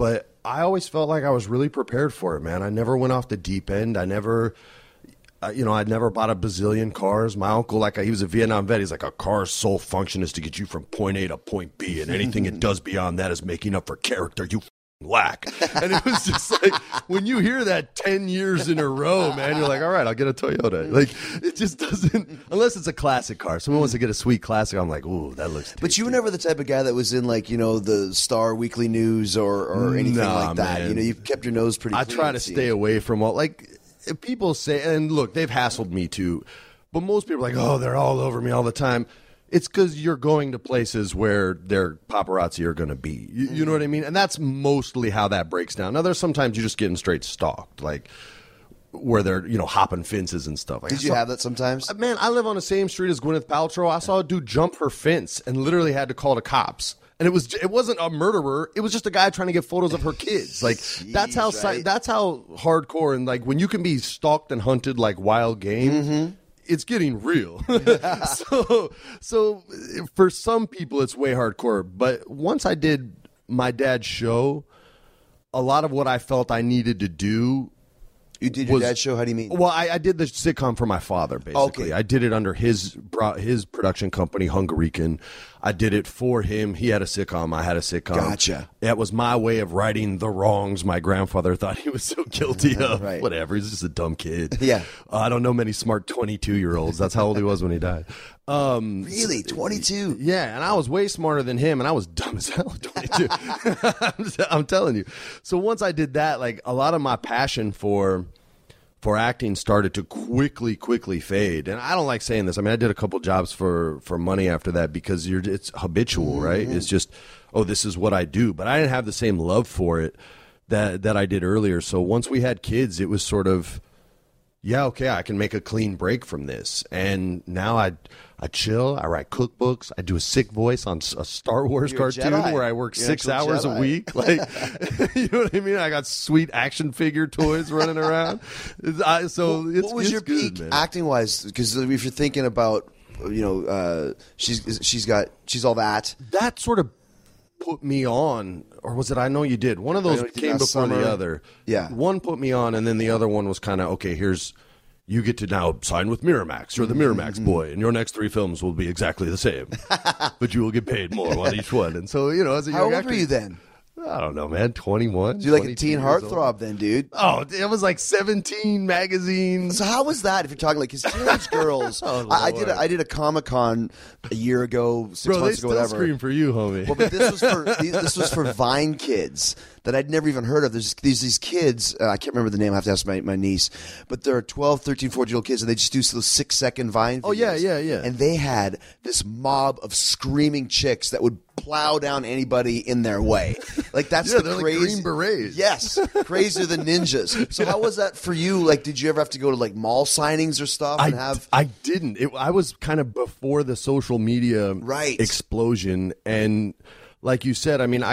G: I always felt like I was really prepared for it, man. I never went off the deep end. I never, I'd never bought a bazillion cars. My uncle, he was a Vietnam vet. He's like, a car's sole function is to get you from point A to point B, and anything it does beyond that is making up for character you lack. And it was just like, when you hear that 10 years in a row, man, you're like, all right, I'll get a Toyota. Like, it just doesn't, unless it's a classic car. Someone wants to get a sweet classic, I'm like, ooh, that looks tasty.
F: But you were never the type of guy that was in the Star Weekly News or anything like that.
G: Man.
F: You kept your nose pretty clean.
G: I try to stay away from all, people say, and look, they've hassled me too, but most people are like, oh, they're all over me all the time. It's because you're going to places where their paparazzi are going to be. You know what I mean? And that's mostly how that breaks down. Now, there's sometimes you're just getting straight stalked, where they're, hopping fences and stuff.
F: Did you have that sometimes?
G: Man, I live on the same street as Gwyneth Paltrow. I saw a dude jump her fence and literally had to call the cops. And it wasn't a murderer. It was just a guy trying to get photos of her kids.
F: Jeez,
G: that's how that's how hardcore, and when you can be stalked and hunted like wild game, it's getting real. So for some people, it's way hardcore. But once I did my dad's show, a lot of what I felt I needed to do.
F: You did your dad's show? How do you mean?
G: Well, I did the sitcom for my father, basically.
F: Okay.
G: I did it under his production company, Hungarican. I did it for him. He had a sitcom. I had a sitcom.
F: Gotcha.
G: That was my way of righting the wrongs my grandfather thought he was so guilty of.
F: Right.
G: Whatever. He's just a dumb kid.
F: Yeah.
G: I don't know many smart 22-year-olds. That's how old he was when he died.
F: Really? 22?
G: Yeah, and I was way smarter than him, and I was dumb as hell at 22. I'm telling you. So once I did that, a lot of my passion for acting started to quickly fade. And I don't like saying this. I mean, I did a couple jobs for money after that because it's habitual, right? It's just, oh, this is what I do. But I didn't have the same love for it that I did earlier. So once we had kids, it was sort of, yeah, okay, I can make a clean break from this. And now I chill. I write cookbooks. I do a sick voice on a Star Wars cartoon where I work 6 hours a week. You know what I mean? I got sweet action figure toys running around.
F: What was your peak acting-wise? Because if you're thinking about, she's all that.
G: That sort of put me on, or was it I Know You Did? One of those came before the other.
F: Yeah.
G: One put me on, and then the other one was kind of, okay, you get to now sign with Miramax. You're the Miramax boy, and your next 3 films will be exactly the same. But you will get paid more on each one. And so, as a young actor.
F: How old were you then?
G: I don't know, man. 21.
F: You're like a teen heartthrob then, dude.
G: Oh, it was 17 magazines.
F: So how was that? If you're talking because teenage girls, I did a Comic-Con a year ago, 6 months ago, whatever.
G: Scream for you, homie.
F: Well, but this was for Vine kids that I'd never even heard of. There's these kids, I can't remember the name, I have to ask my niece, but they're 12, 13, 14-year-old kids, and they just do those 6-second Vine videos.
G: Oh, yeah.
F: And they had this mob of screaming chicks that would plow down anybody in their way. That's the crazy.
G: Like Green Berets.
F: Yes, crazier than ninjas. So how was that for you? Did you ever have to go to mall signings or stuff?
G: I didn't. I was kind of before the social media explosion, and like you said, I mean,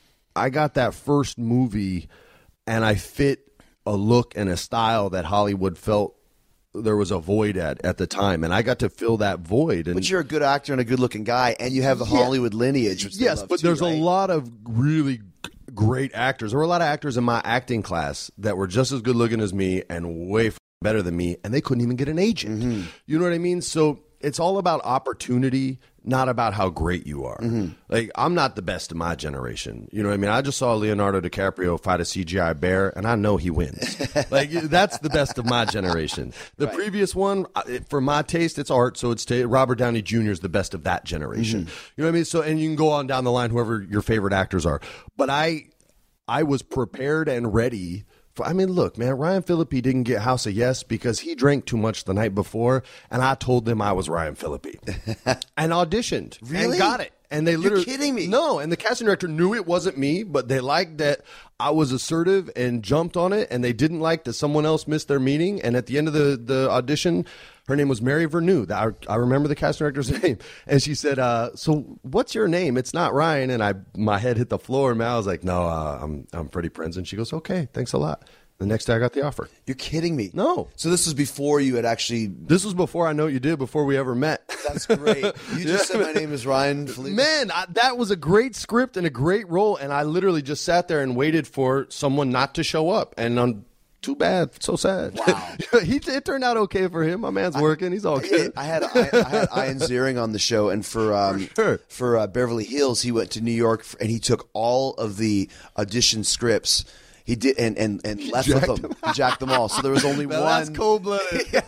G: I got that first movie, and I fit a look and a style that Hollywood felt there was a void at the time, and I got to fill that void. And
F: but you're a good actor and a good-looking guy, and you have the Hollywood lineage. Which
G: yes, but there's a lot of really great actors. There were a lot of actors in my acting class that were just as good-looking as me and way better than me, and they couldn't even get an agent. You know what I mean? So it's all about opportunity, not about how great you are. I'm not the best of my generation. You know what I mean? I just saw Leonardo DiCaprio fight a CGI bear, and I know he wins. That's the best of my generation. The previous one, for my taste, it's art, so it's Robert Downey Jr. is the best of that generation. You know what I mean? So, and you can go on down the line, whoever your favorite actors are. But I was prepared and ready. Look, man, Ryan Phillippe didn't get House of Yes because he drank too much the night before, and I told them I was Ryan Phillippe. And auditioned.
F: Really?
G: And got it. And they literally...
F: You're kidding me.
G: No, and the casting director knew it wasn't me, but they liked that I was assertive and jumped on it, and they didn't like that someone else missed their meeting. And at the end of the audition, her name was Mary Vernew. I remember the casting director's name. And she said, so what's your name? It's not Ryan. And my head hit the floor, and I was like, no, I'm Freddie Prinze. And she goes, okay, thanks a lot. The next day I got the offer.
F: You're kidding me.
G: No.
F: So this was before you had actually...
G: This was before I Know What You Did, before we ever met.
F: That's great. You just said my name is Ryan Phillippe.
G: Man, that was a great script and a great role, and I literally just sat there and waited for someone not to show up. And too bad. So sad.
F: Wow.
G: It turned out okay for him. My man's working. He's all good.
F: I had Ian Ziering on the show, and for Beverly Hills, he went to New York, and he took all of the audition scripts. He did and left with them. He jacked them all. So there was only one.
G: That's cold-blooded.
F: Yeah.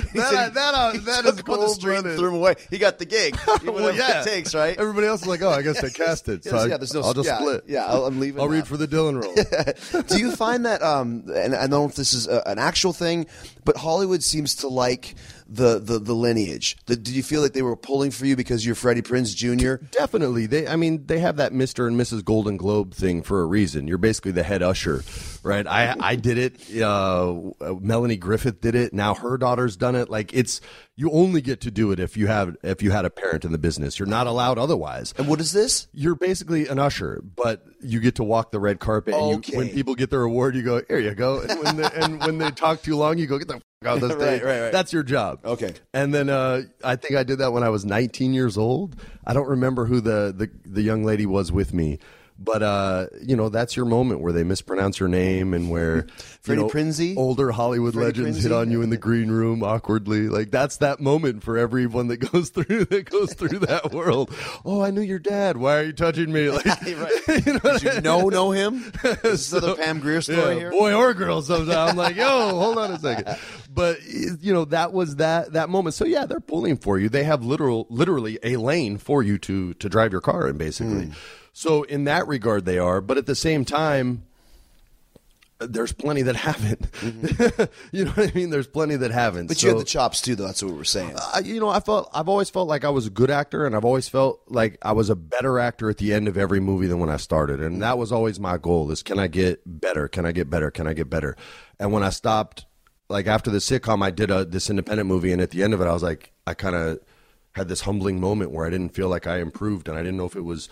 G: That is cold-blooded.
F: Threw him away. He got the gig. Well, yeah. It takes, right?
G: Everybody else is like, oh, I guess they cast it. So I'll just split.
F: Yeah, I'm leaving.
G: I'll read for the Dylan role.
F: Do you find that, and I don't know if this is an actual thing, but Hollywood seems to like the lineage. Did you feel like they were pulling for you because you're Freddie Prinze Jr.?
G: Definitely. They have that Mr. and Mrs. Golden Globe thing for a reason. You're basically the head usher, right? I did it. Melanie Griffith did it. Now her daughter's done it. Like you only get to do it if you had a parent in the business. You're not allowed otherwise.
F: And what is this?
G: You're basically an usher, but you get to walk the red carpet. And when people get their award, you go, here you go. And when they talk too long, you go, get the out the stage. Right. That's your job.
F: Okay.
G: And then I think I did that when I was 19 years old. I don't remember who the young lady was with me. But, that's your moment where they mispronounce your name and where
F: Freddie Prinze?
G: Older Hollywood legends hit on you in the green room awkwardly. Like, that's that moment for everyone that goes through that world. Oh, I knew your dad. Why are you touching me? Like,
F: Did you know him? This is another Pam Grier story here?
G: Boy or girl sometimes. I'm like, yo, hold on a second. But, that was that moment. So, yeah, they're pulling for you. They have literally a lane for you to drive your car in, basically. So in that regard, they are. But at the same time, there's plenty that haven't. Mm-hmm. You know what I mean? There's plenty that haven't.
F: But you had the chops too, though. That's what we're saying.
G: I've always felt like I was a good actor, and I've always felt like I was a better actor at the end of every movie than when I started. And that was always my goal: is can I get better? Can I get better? Can I get better? And when I stopped, like after the sitcom, I did this independent movie, and at the end of it, I was like, I kind of had this humbling moment where I didn't feel like I improved, and I didn't know if it was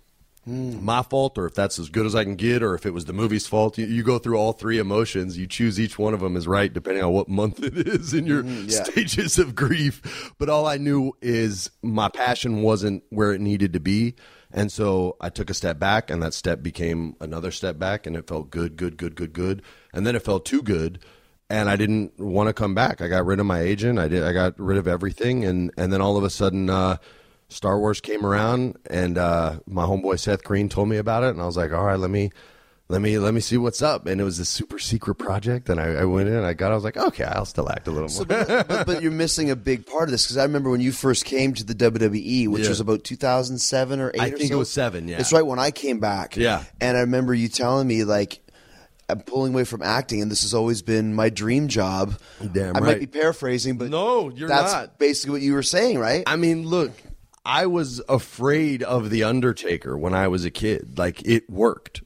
G: my fault or if that's as good as I can get or if it was the movie's fault. You go through all three emotions. You choose each one of them as right depending on what month it is in your stages of grief. But all I knew is my passion wasn't where it needed to be. And so I took a step back, and that step became another step back, and it felt good. And then it felt too good, and I didn't want to come back. I got rid of my agent. I got rid of everything. And then all of a sudden, Star Wars came around, and my homeboy Seth Green told me about it, and I was like, all right, let me see what's up. And it was a super secret project, and I went in and I was like, okay, I'll still act a little more.
F: But you're missing a big part of this, because I remember when you first came to the WWE, which was about 2007 or 8
G: I think it was 7, yeah.
F: It's right when I came back.
G: Yeah.
F: And I remember you telling me, like, I'm pulling away from acting, and this has always been my dream job.
G: Damn right.
F: I might be paraphrasing, but
G: no, you're
F: that's
G: not.
F: Basically what you were saying, right?
G: I mean, look, I was afraid of The Undertaker when I was a kid. Like, it worked.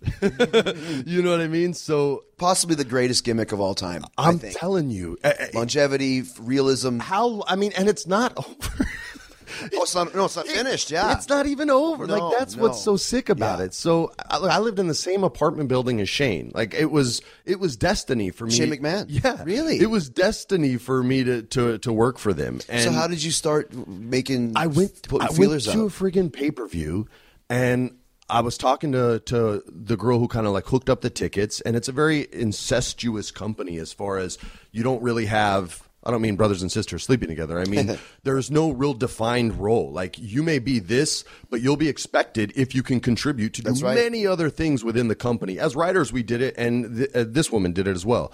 G: You know what I mean? So
F: possibly the greatest gimmick of all time.
G: I'm telling you.
F: Longevity, realism.
G: And it's not over.
F: It's not finished, yeah.
G: It's not even over. That's what's so sick about it. So I lived in the same apartment building as Shane. Like, it was destiny for me.
F: Shane McMahon?
G: Yeah.
F: Really?
G: It was destiny for me to work for them. And
F: so how did you start making
G: I went to a friggin' pay-per-view, and I was talking to the girl who kind of like hooked up the tickets, and it's a very incestuous company as far as you don't really have – I don't mean brothers and sisters sleeping together. I mean, there's no real defined role. Like, you may be this, but you'll be expected, if you can contribute, to do many other things within the company. As writers, we did it, and this woman did it as well.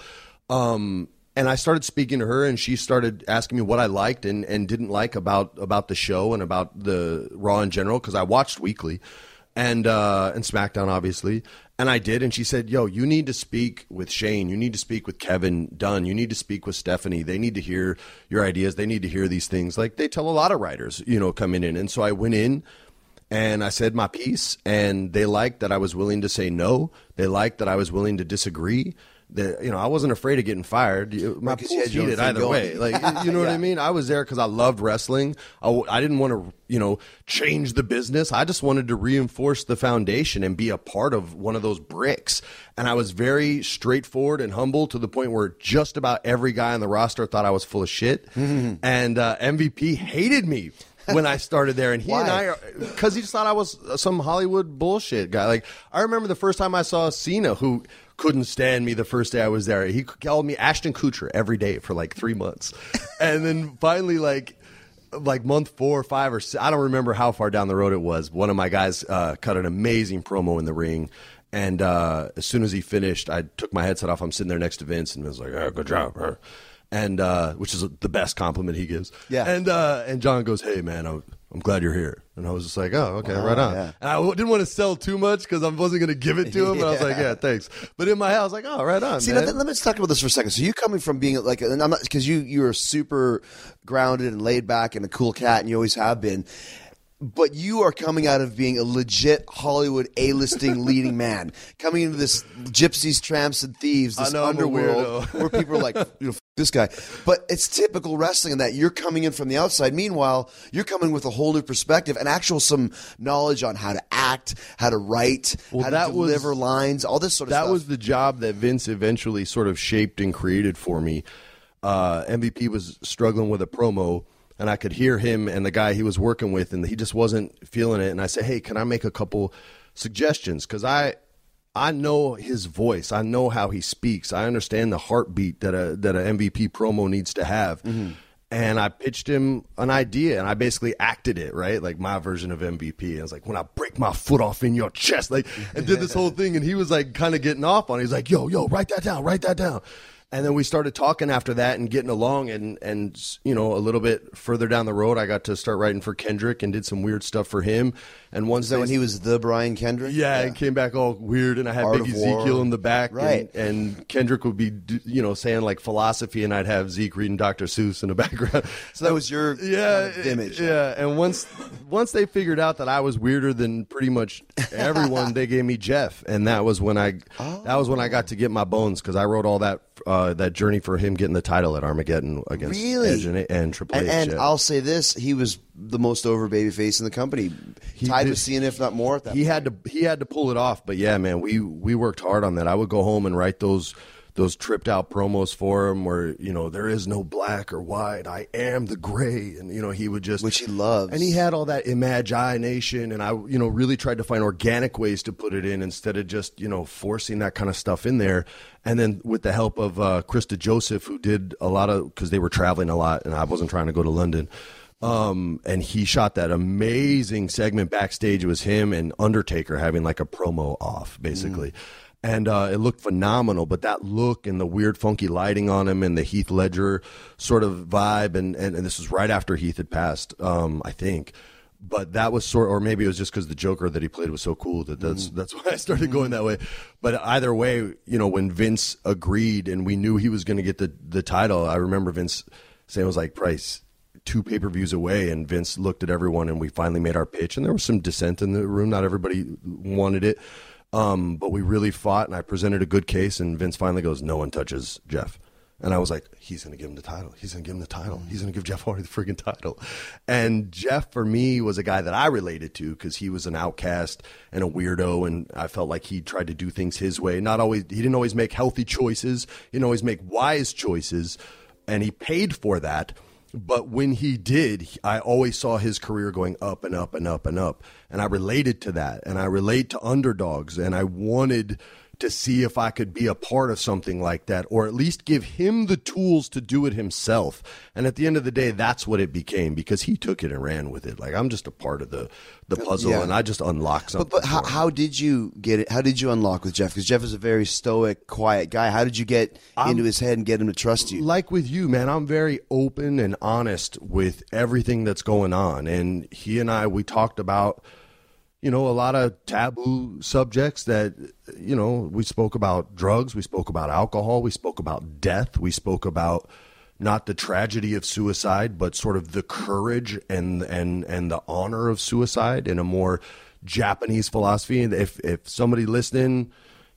G: And I started speaking to her, and she started asking me what I liked and didn't like about the show and about the Raw in general, because I watched weekly, and SmackDown, obviously. And I did, and she said, yo, you need to speak with Shane. You need to speak with Kevin Dunn. You need to speak with Stephanie. They need to hear your ideas. They need to hear these things. Like, they tell a lot of writers, coming in. And so I went in, and I said my piece, and they liked that I was willing to say no. They liked that I was willing to disagree. I wasn't afraid of getting fired. My pool cheated either way. Like, you know what I mean? I was there because I loved wrestling. I didn't want to, change the business. I just wanted to reinforce the foundation and be a part of one of those bricks. And I was very straightforward and humble to the point where just about every guy on the roster thought I was full of shit. Mm-hmm. And MVP hated me when I started there, and because he just thought I was some Hollywood bullshit guy. Like, I remember the first time I saw Cena, who couldn't stand me the first day I was there. He called me Ashton Kutcher every day for like 3 months. And then finally, like month 4 or 5 or 6, I don't remember how far down the road it was. One of my guys cut an amazing promo in the ring. And as soon as he finished, I took my headset off. I'm sitting there next to Vince, and was like, "Oh, good job, huh?" And which is the best compliment he gives. Yeah. And John goes, "Hey, man, I'm glad you're here." And I was just like, "Oh, okay, right on." Yeah. And I didn't want to sell too much because I wasn't going to give it to him. And I was like, "Yeah, thanks." But in my head, I was like, "Oh, right on."
F: See,
G: man.
F: Let me talk about this for a second. So you coming from being like, and I'm not, because you're super grounded and laid back and a cool cat, and you always have been. But you are coming out of being a legit Hollywood A-listing leading man, coming into this gypsies, tramps, and thieves, this underworld where people are like, this guy. But it's typical wrestling in that you're coming in from the outside. Meanwhile, you're coming with a whole new perspective and some knowledge on how to act, how to write, how to deliver lines, all this sort of stuff.
G: That was the job that Vince eventually sort of shaped and created for me. MVP was struggling with a promo, and I could hear him and the guy he was working with, and he just wasn't feeling it. And I said, "Hey, can I make a couple suggestions?" Because I know his voice. I know how he speaks. I understand the heartbeat that a MVP promo needs to have. Mm-hmm. And I pitched him an idea, and I basically acted it, right? Like my version of MVP. I was like, "When I break my foot off in your chest," like, and did this whole thing. And he was like kind of getting off on it. He's like, yo, write that down. And then we started talking after that and getting along, and a little bit further down the road, I got to start writing for Kendrick and did some weird stuff for him. And once
F: when he was the Brian Kendrick?
G: Yeah, and came back all weird, and I had Big Ezekiel in the back,
F: right?
G: And Kendrick would be, saying like philosophy, and I'd have Zeke reading Dr. Seuss in the background.
F: So that was your image.
G: Yeah, and once they figured out that I was weirder than pretty much everyone, they gave me Jeff, and that was when I got to get my bones, because I wrote all that journey for him getting the title at Armageddon against Edge and Triple H.
F: And I'll say this, he was the most over babyface in the company. Tied with Cena, if not more. At that point.
G: He had to pull it off. But yeah, man, we worked hard on that. I would go home and write those tripped out promos for him where, there is no black or white. I am the gray. And, he would just.
F: Which he loves.
G: And he had all that imagination. And I, really tried to find organic ways to put it in instead of just, forcing that kind of stuff in there. And then with the help of Krista Joseph, who did a lot of, because they were traveling a lot and I wasn't trying to go to London. And he shot that amazing segment backstage. It was him and Undertaker having like a promo off, basically. And it looked phenomenal, but that look and the weird funky lighting on him and the Heath Ledger sort of vibe, and this was right after Heath had passed, I think. But that was or maybe it was just because the Joker that he played was so cool that's why I started going that way. But either way, when Vince agreed and we knew he was going to get the title, I remember Vince saying, it was like, "Price, 2 pay-per-views away," and Vince looked at everyone, and we finally made our pitch, and there was some dissent in the room. Not everybody wanted it. But we really fought, and I presented a good case, and Vince finally goes, "No one touches Jeff." And I was like, he's going to give him the title. He's going to give him the title. He's going to give Jeff Hardy the freaking title. And Jeff, for me, was a guy that I related to because he was an outcast and a weirdo, and I felt like he tried to do things his way. He didn't always make healthy choices. He didn't always make wise choices, and he paid for that. But when he did, I always saw his career going up and up and up and up. And I related to that. And I relate to underdogs. And I wanted to see if I could be a part of something like that, or at least give him the tools to do it himself. And at the end of the day, that's what it became, because he took it and ran with it. Like, I'm just a part of the puzzle, and I just unlocked something.
F: But how did you get it? How did you unlock with Jeff? Because Jeff is a very stoic, quiet guy. How did you get into his head and get him to trust you?
G: Like with you, man, I'm very open and honest with everything that's going on. And he and we talked about, a lot of taboo subjects that, we spoke about drugs, we spoke about alcohol, we spoke about death, we spoke about not the tragedy of suicide, but sort of the courage and the honor of suicide in a more Japanese philosophy. And if somebody listening,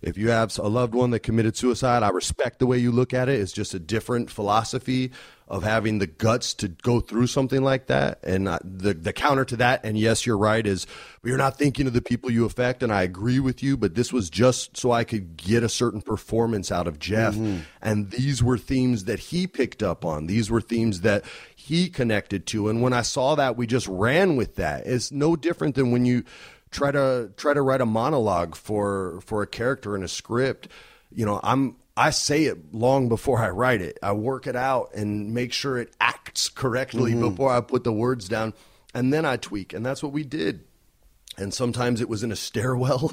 G: If you have a loved one that committed suicide, I respect the way you look at it. It's just a different philosophy of having the guts to go through something like that. And the counter to that, and yes, you're right, is you're not thinking of the people you affect, and I agree with you, but this was just so I could get a certain performance out of Jeff. And these were themes that he picked up on. These were themes that he connected to. And when I saw that, we just ran with that. It's no different than when you try to write a monologue for a character in a script. You know, I say it long before I write it. I work it out and make sure it acts correctly before I put the words down, and then I tweak. And that's what we did. And sometimes it was in a stairwell.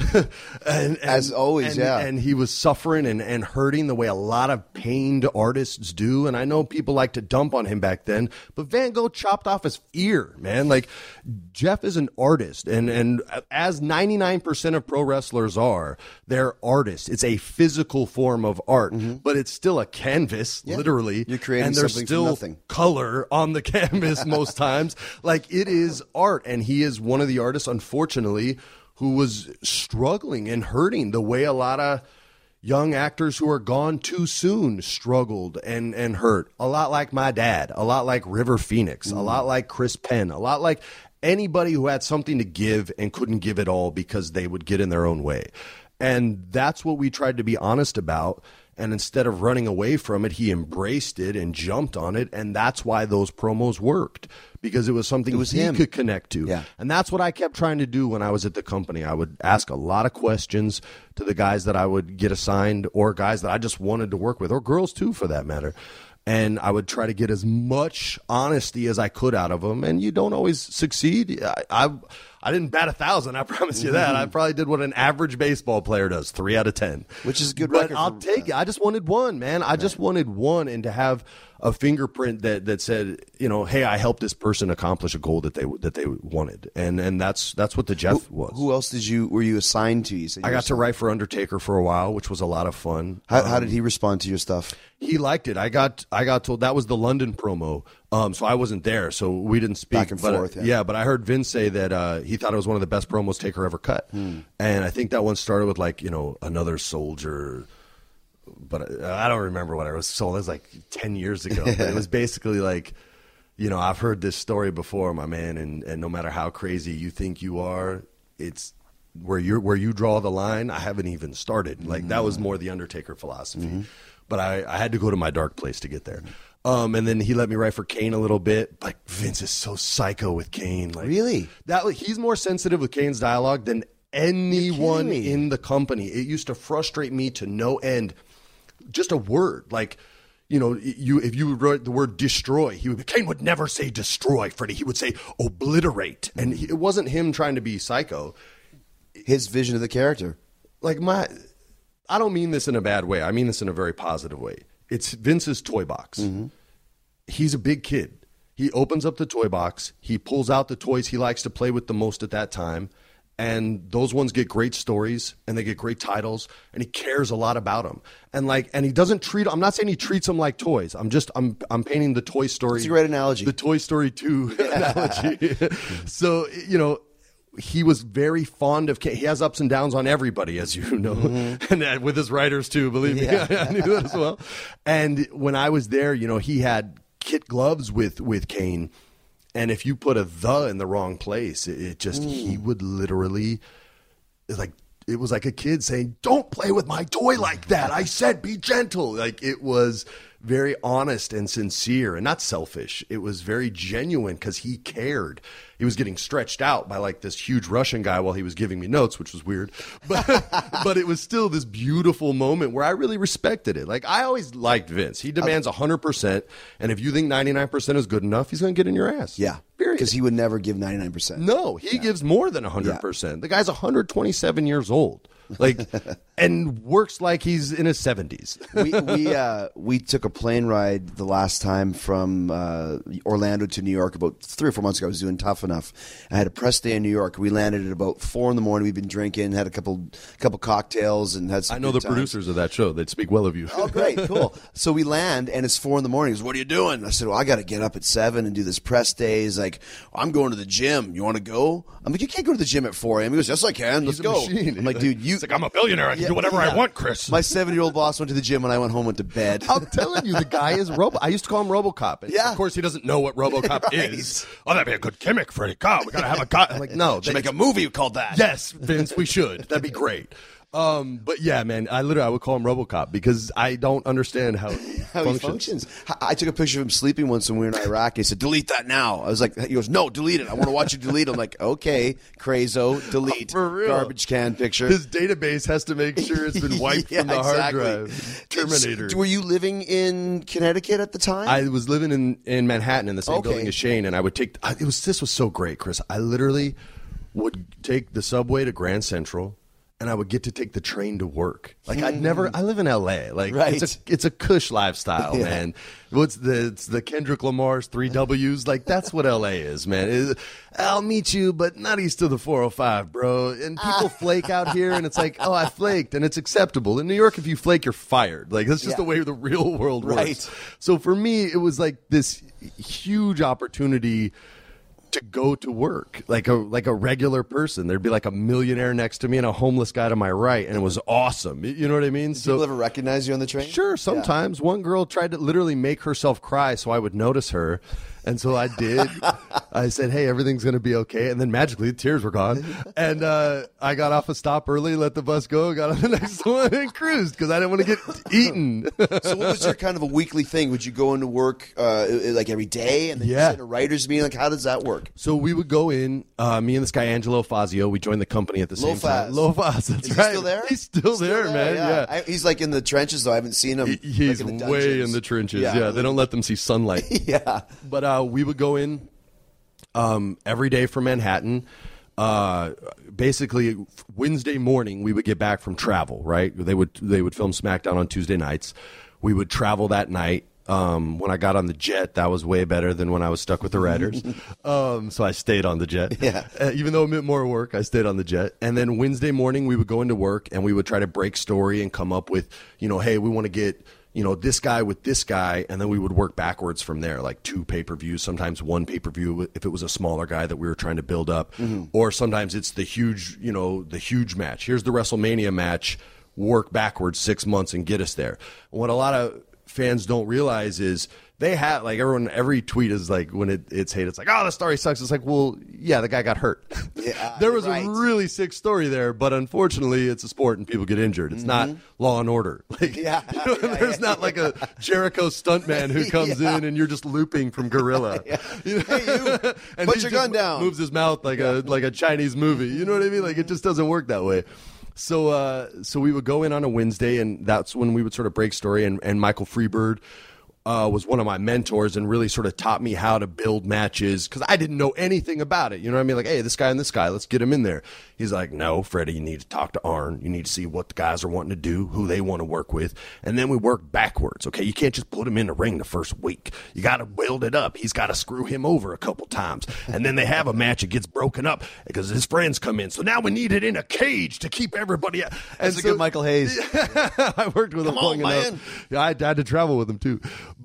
G: and
F: as always,
G: and he was suffering and hurting the way a lot of pained artists do. And I know people like to dump on him back then, but Van Gogh chopped off his ear, man. Like, Jeff is an artist. And as 99% of pro wrestlers are, they're artists. It's a physical form of art, but it's still a canvas, literally.
F: You're creating
G: and there's
F: something
G: still
F: from nothing.
G: Color on the canvas most times. Like, it is art. And he is one of the artists, unfortunately, who was struggling and hurting the way a lot of young actors who are gone too soon struggled and hurt. A lot like my dad, a lot like River Phoenix, a lot like Chris Penn, a lot like anybody who had something to give and couldn't give it all because they would get in their own way. And that's what we tried to be honest about. And instead of running away from it, he embraced it and jumped on it. And that's why those promos worked, because it was something he could connect to.
F: Yeah.
G: And that's what I kept trying to do when I was at the company. I would ask a lot of questions to the guys that I would get assigned, or guys that I just wanted to work with, or girls too, for that matter. And I would try to get as much honesty as I could out of them. And you don't always succeed. I didn't bat 1,000, I promise you that. I probably did what an average baseball player does, 3 out of 10.
F: Which is a good
G: record.
F: But
G: I'll take it. I just wanted one, man. I just wanted one, and to have a fingerprint that said, you know, hey, I helped this person accomplish a goal that they wanted. And that's what the Jeff was.
F: Who else were you assigned to?
G: I got to write for Undertaker for a while, which was a lot of fun.
F: How did he respond to your stuff?
G: He liked it. I got told that was the London promo. So I wasn't there, so we didn't speak.
F: Back and forth, yeah.
G: But I heard Vince say that he thought it was one of the best promos Taker ever cut. And I think that one started with, like, you know, another soldier, but I don't remember what I was sold. It was like 10 years ago. But it was basically like, you know, I've heard this story before, my man, and no matter how crazy you think you are, it's where you draw the line. I haven't even started. Like, that was more the Undertaker philosophy. But I had to go to my dark place to get there. And then he let me write for Kane a little bit. Like, Vince is so psycho with Kane. Like,
F: really?
G: He's more sensitive with Kane's dialogue than anyone in the company. It used to frustrate me to no end. Just a word, like, you know, if you wrote the word destroy, Kane would never say destroy, Freddie. He would say obliterate. And it wasn't him trying to be psycho.
F: His vision of the character.
G: Like, I don't mean this in a bad way. I mean this in a very positive way. It's Vince's toy box. He's a big kid. He opens up the toy box. He pulls out the toys he likes to play with the most at that time. And those ones get great stories, and they get great titles, and he cares a lot about them. And he doesn't treat, I'm not saying he treats them like toys. I'm painting the Toy Story.
F: That's a great analogy.
G: The Toy Story 2 analogy. So, you know, he was very fond of Kane. He has ups and downs on everybody, as you know, and with his writers too, believe me. I knew that as well. And when I was there, you know, he had kit gloves with Kane. And if you put a "the" in the wrong place, he would literally, like, it was like a kid saying, "Don't play with my toy like that. I said be gentle." Like, it was very honest and sincere and not selfish. It was very genuine because he cared. He was getting stretched out by, like, this huge Russian guy while he was giving me notes, which was weird. But it was still this beautiful moment where I really respected it. Like, I always liked Vince. He demands 100%, and if you think 99% is good enough, he's going to get in your ass.
F: Yeah.
G: Period.
F: Because he would never give 99%.
G: No, he gives more than 100%. The guy's 127 years old. Like, and works like he's in his 70s.
F: We took a plane ride the last time from Orlando to New York about 3 or 4 months ago. I was doing Tough Enough. I had a press day in New York. We landed at about 4 in the morning. We'd been drinking, had a couple cocktails, and had some.
G: I know the producers of that show. They'd speak well of you.
F: Oh, great, cool. So we land, and it's 4 in the morning. He goes, "What are you doing?" I said, "Well, I got to get up at 7 and do this press day." He's like, "I'm going to the gym. You want to go?" I'm like, "You can't go to the gym at 4 a.m." He goes, "Yes, I can. Let's go."
G: Machine.
F: I'm like, "Dude, you
G: It's like, I'm a billionaire. I can do whatever I want, Chris.
F: My 7-year-old boss went to the gym when I went home, went to bed.
G: I'm telling you, the guy is I used to call him RoboCop. And of course, he doesn't know what RoboCop is. Oh, that'd be a good gimmick, Freddie. God, we got to have a guy. I'm like, no.
F: Should make a movie called that.
G: Yes, Vince, we should. That'd be great. But yeah, man, I would call him RoboCop because I don't understand how he functions.
F: I took a picture of him sleeping once when we were in Iraq. He said, delete that now. I was like, he goes, no, delete it. I want to watch you delete it. I'm like, okay, crazo, delete.
G: For real.
F: Garbage can picture.
G: His database has to make sure it's been wiped from the hard drive. Terminator.
F: Were you living in Connecticut at the time?
G: I was living in Manhattan in the same building as Shane, and I would take this was so great, Chris. I literally would take the subway to Grand Central. And I would get to take the train to work. Like I live in LA. Like it's a cush lifestyle, man. It's the Kendrick Lamar's 3 W's. Like that's what LA is, man. I'll meet you, but not east of the 405, bro. And people flake out here, and it's like, oh, I flaked, and it's acceptable. In New York, if you flake, you're fired. Like that's just the way the real world works.
F: Right.
G: So for me, it was like this huge opportunity to go to work like a regular person. There'd be like a millionaire next to me and a homeless guy to my right, and it was awesome. You know what I mean?
F: Did people ever recognize you on the train?
G: Sure, sometimes. One girl tried to literally make herself cry so I would notice her. And so I did. I said, hey, everything's going to be okay. And then magically, the tears were gone. And I got off a stop early, let the bus go, got on the next one, and cruised because I didn't want to get eaten.
F: So what was your kind of a weekly thing? Would you go into work like every day and then you sit in a writer's meeting? Like, how does that work?
G: So we would go in, me and this guy, Angelo Fazio, we joined the company at the same time. Lofaz, that's
F: Is
G: right.
F: he still there?
G: He's still there, man. Yeah.
F: He's like in the trenches, though. I haven't seen him.
G: He's
F: like in
G: way in the trenches. Yeah, they don't let them see sunlight.
F: Yeah.
G: But we would go in every day from Manhattan. Basically, Wednesday morning we would get back from travel. Right, they would film SmackDown on Tuesday nights. We would travel that night. When I got on the jet, that was way better than when I was stuck with the writers. So I stayed on the jet.
F: Yeah.
G: Even though it meant more work, I stayed on the jet. And then Wednesday morning, we would go into work and we would try to break story and come up with, hey, we want to get, this guy with this guy. And then we would work backwards from there, like 2 pay-per-views, sometimes 1 pay-per-view if it was a smaller guy that we were trying to build up. Or sometimes it's the huge match. Here's the WrestleMania match, work backwards 6 months and get us there. What a lot of fans don't realize is they have, like, every tweet is like, when it's hate, it's like, oh, the story sucks. It's like, well, yeah, the guy got hurt. There was a really sick story there, but unfortunately it's a sport and people get injured. It's not Law and Order. Like, there's not like a Jericho stuntman who comes in and you're just looping from Gorilla.
F: Hey, you, and put your gun down.
G: Moves his mouth like a Chinese movie. You know what I mean? Like, it just doesn't work that way. So we would go in on a Wednesday, and that's when we would sort of break story. And Michael Freebird was one of my mentors and really sort of taught me how to build matches because I didn't know anything about it. You know what I mean? Like, hey, this guy and this guy, let's get him in there. He's like, no, Freddie, you need to talk to Arn. You need to see what the guys are wanting to do, who they want to work with. And then we work backwards, okay? You can't just put him in the ring the first week. You got to build it up. He's got to screw him over a couple times. And then they have a match. It gets broken up because his friends come in. So now we need it in a cage to keep everybody out.
F: That's a good Michael Hayes.
G: I worked with him long enough. Yeah, I had to travel with him too.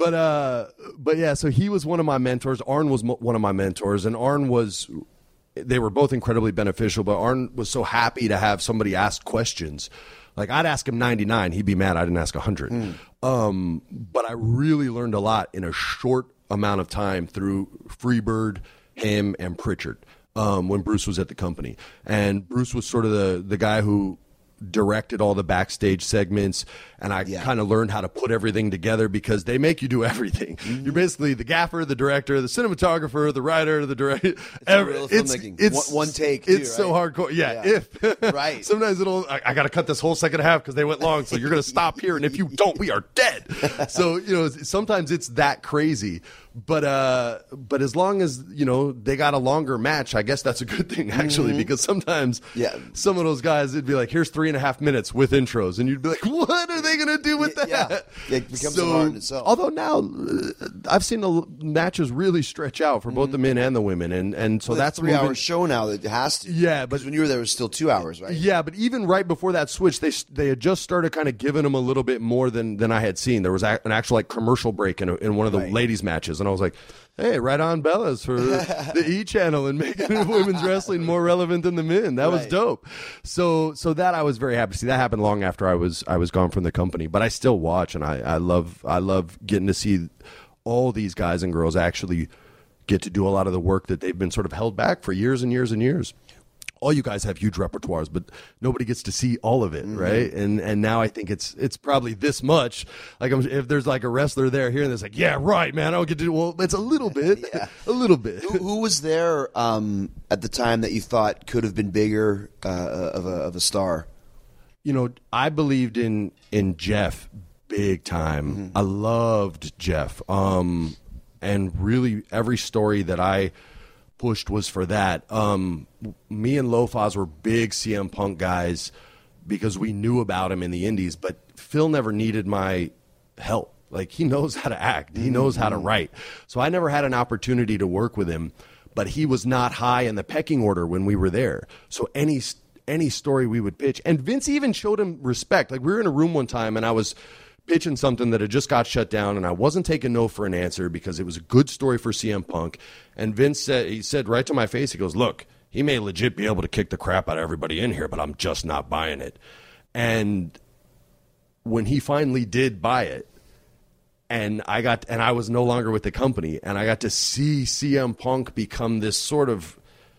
G: But yeah, so he was one of my mentors. Arn was one of my mentors, and they were both incredibly beneficial, but Arn was so happy to have somebody ask questions. Like, I'd ask him 99, he'd be mad I didn't ask 100. But I really learned a lot in a short amount of time through Freebird, him, and Pritchard when Bruce was at the company. And Bruce was sort of the guy who directed all the backstage segments, and I kind of learned how to put everything together because they make you do everything. You're basically the gaffer, the director, the cinematographer, the writer, the director.
F: It's one take.
G: It's so hardcore. Yeah. Sometimes I got to cut this whole second half because they went long, so you're going to stop here, and if you don't, we are dead. So sometimes it's that crazy. But as long as they got a longer match, I guess that's a good thing actually, because sometimes some of those guys, it'd be like, here's 3.5 minutes with intros, and you'd be like, what are they gonna do with that?
F: Yeah. It becomes so hard in itself.
G: Although now I've seen the matches really stretch out for both the men and the women, and so that's
F: a 3-hour show now that has to.
G: Yeah,
F: because when you were there, it was still 2 hours, right?
G: Yeah, but even right before that switch, they had just started kind of giving them a little bit more than I had seen. There was an actual like commercial break in one of the ladies' matches. And I was like, hey, right on Bellas for the E! channel and making women's wrestling more relevant than the men. That was dope. So that I was very happy to see. That happened long after I was gone from the company, but I still watch, and I love getting to see all these guys and girls actually get to do a lot of the work that they've been sort of held back for years and years and years. All you guys have huge repertoires, but nobody gets to see all of it, right? And now I think it's probably this much. Like if there's like a wrestler there here, and it's like, yeah, right, man, I don't get to do. Well, it's a little bit, a little bit.
F: Who was there at the time that you thought could have been bigger of a star?
G: You know, I believed in Jeff big time. I loved Jeff, and really every story that I pushed was for that. Me and Lofaz were big CM Punk guys because we knew about him in the indies, but Phil never needed my help. Like, he knows how to act. He knows how to write. So I never had an opportunity to work with him, but he was not high in the pecking order when we were there. So any story we would pitch, and Vince even showed him respect. Like, we were in a room one time and I was pitching something that had just got shut down, and I wasn't taking no for an answer because it was a good story for CM Punk. And Vince said right to my face, he goes, look, he may legit be able to kick the crap out of everybody in here, but I'm just not buying it. And when he finally did buy it, and I was no longer with the company, and I got to see CM Punk become this sort of,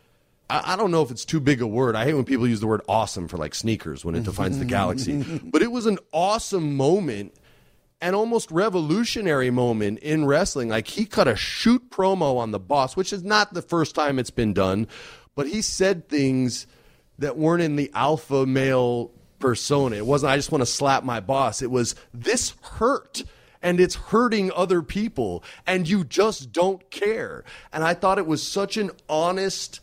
G: I don't know if it's too big a word. I hate when people use the word awesome for like sneakers when it defines the galaxy. But it was an awesome moment, an almost revolutionary moment in wrestling. Like, he cut a shoot promo on the boss, which is not the first time it's been done, but he said things that weren't in the alpha male persona. It wasn't, I just want to slap my boss. It was, this hurt, and it's hurting other people, and you just don't care. And I thought it was such an honest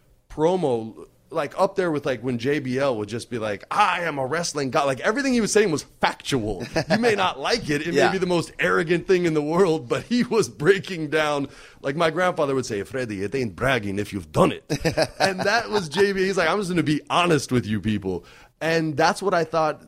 G: promo, like up there with like when JBL would just be like, I am a wrestling god. Like, everything he was saying was factual. You may not like it. It may be the most arrogant thing in the world, but he was breaking down, like my grandfather would say, Freddie, it ain't bragging if you've done it. And that was JBL. He's like, I'm just going to be honest with you people. And that's what I thought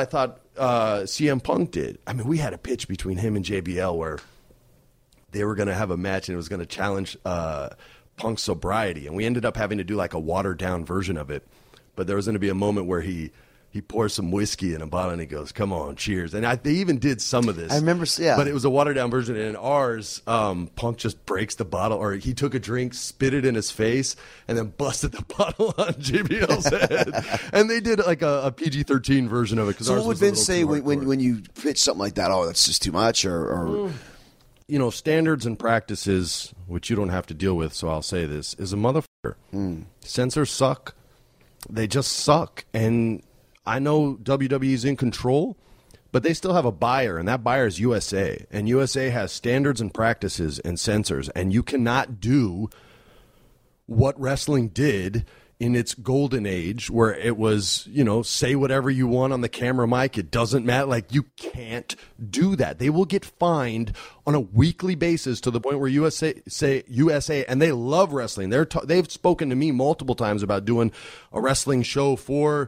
G: CM Punk did. I mean, we had a pitch between him and JBL where they were going to have a match, and it was going to challenge Punk's sobriety, and we ended up having to do like a watered down version of it. But there was going to be a moment where he pours some whiskey in a bottle and he goes, come on, cheers. And they even did some of this.
F: I remember,
G: but it was a watered down version. And in ours, Punk just breaks the bottle, or he took a drink, spit it in his face, and then busted the bottle on JBL's head. And they did like a PG-13 version of it.
F: So what would Vince say when you pitch something like that? Oh, that's just too much, or
G: you know, standards and practices, which you don't have to deal with, so I'll say this, is a motherfucker. Censors suck. They just suck. And I know WWE's in control, but they still have a buyer, and that buyer is USA. And USA has standards and practices and censors, and you cannot do what wrestling did in its golden age, where it was, you know, say whatever you want on the camera mic, it doesn't matter. Like, you can't do that. They will get fined on a weekly basis to the point where USA, and they love wrestling. They've spoken to me multiple times about doing a wrestling show for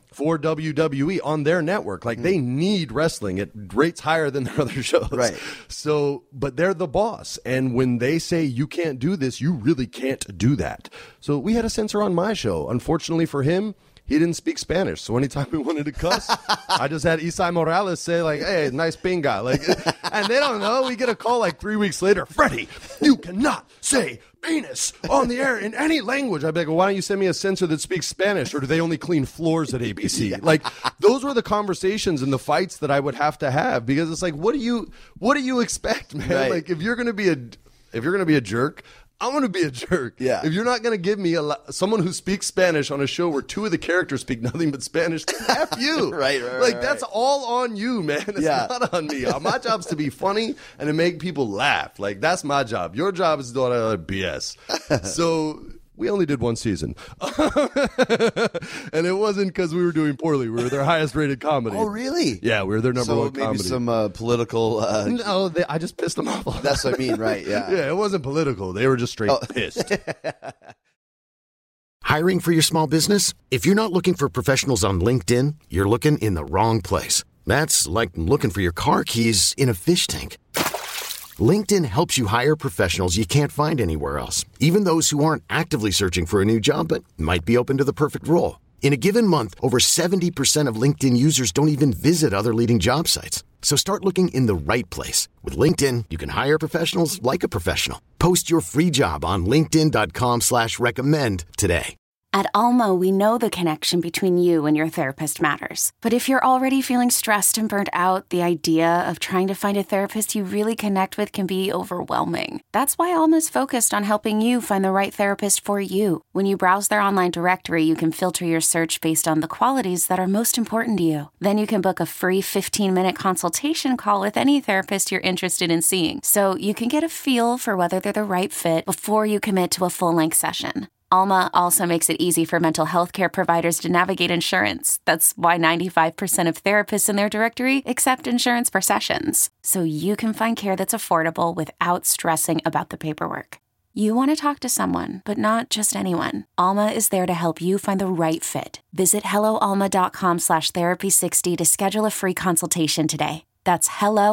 G: WWE on their network. Like, they need wrestling at rates higher than their other shows.
F: Right.
G: So, but they're the boss. And when they say you can't do this, you really can't do that. So we had a censor on my show. Unfortunately for him, he didn't speak Spanish. So anytime we wanted to cuss, I just had Isai Morales say like, hey, nice pinga. Like, and they don't know. We get a call like 3 weeks later, Freddie, you cannot say penis on the air in any language. I'd be like, well, why don't you send me a censor that speaks Spanish, or do they only clean floors at ABC? Like, those were the conversations and the fights that I would have to have, because it's like, what do you expect, man?
F: Right.
G: Like, if you're gonna be a jerk, I'm going to be a jerk.
F: Yeah.
G: If you're not going to give me someone who speaks Spanish on a show where two of the characters speak nothing but Spanish, F you.
F: Right.
G: Like, that's all on you, man. It's not on me. My job's to be funny and to make people laugh. Like, that's my job. Your job is to do all that other BS. So we only did one season. And it wasn't because we were doing poorly. We were their highest rated comedy.
F: Oh, really?
G: Yeah, we were their number one comedy.
F: So maybe some political...
G: No, I just pissed them off.
F: That's what I mean, right, yeah.
G: Yeah, it wasn't political. They were just straight pissed.
B: Hiring for your small business? If you're not looking for professionals on LinkedIn, you're looking in the wrong place. That's like looking for your car keys in a fish tank. LinkedIn helps you hire professionals you can't find anywhere else, even those who aren't actively searching for a new job but might be open to the perfect role. In a given month, over 70% of LinkedIn users don't even visit other leading job sites. So start looking in the right place. With LinkedIn, you can hire professionals like a professional. Post your free job on linkedin.com/recommend today.
C: At Alma, we know the connection between you and your therapist matters. But if you're already feeling stressed and burnt out, the idea of trying to find a therapist you really connect with can be overwhelming. That's why Alma's focused on helping you find the right therapist for you. When you browse their online directory, you can filter your search based on the qualities that are most important to you. Then you can book a free 15-minute consultation call with any therapist you're interested in seeing, so you can get a feel for whether they're the right fit before you commit to a full-length session. Alma also makes it easy for mental health care providers to navigate insurance. That's why 95% of therapists in their directory accept insurance for sessions, so you can find care that's affordable without stressing about the paperwork. You want to talk to someone, but not just anyone. Alma is there to help you find the right fit. Visit helloalma.com/therapy60 to schedule a free consultation today. That's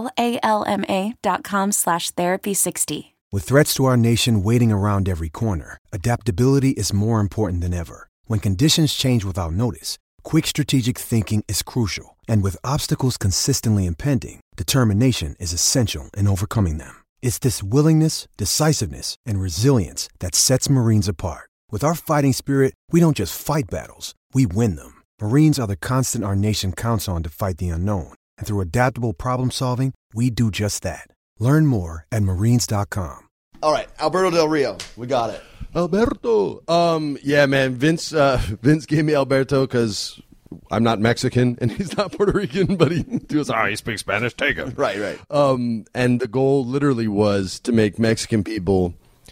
C: helloalma.com/therapy60.
H: With threats to our nation waiting around every corner, adaptability is more important than ever. When conditions change without notice, quick strategic thinking is crucial. And with obstacles consistently impending, determination is essential in overcoming them. It's this willingness, decisiveness, and resilience that sets Marines apart. With our fighting spirit, we don't just fight battles, we win them. Marines are the constant our nation counts on to fight the unknown. And through adaptable problem solving, we do just that. Learn more at Marines.com.
F: All right, Alberto Del Rio, we got it.
G: Alberto. Yeah, man. Vince gave me Alberto because I'm not Mexican and he's not Puerto Rican, but he was, he speaks Spanish. Take him.
F: Right.
G: And the goal literally was to make Mexican people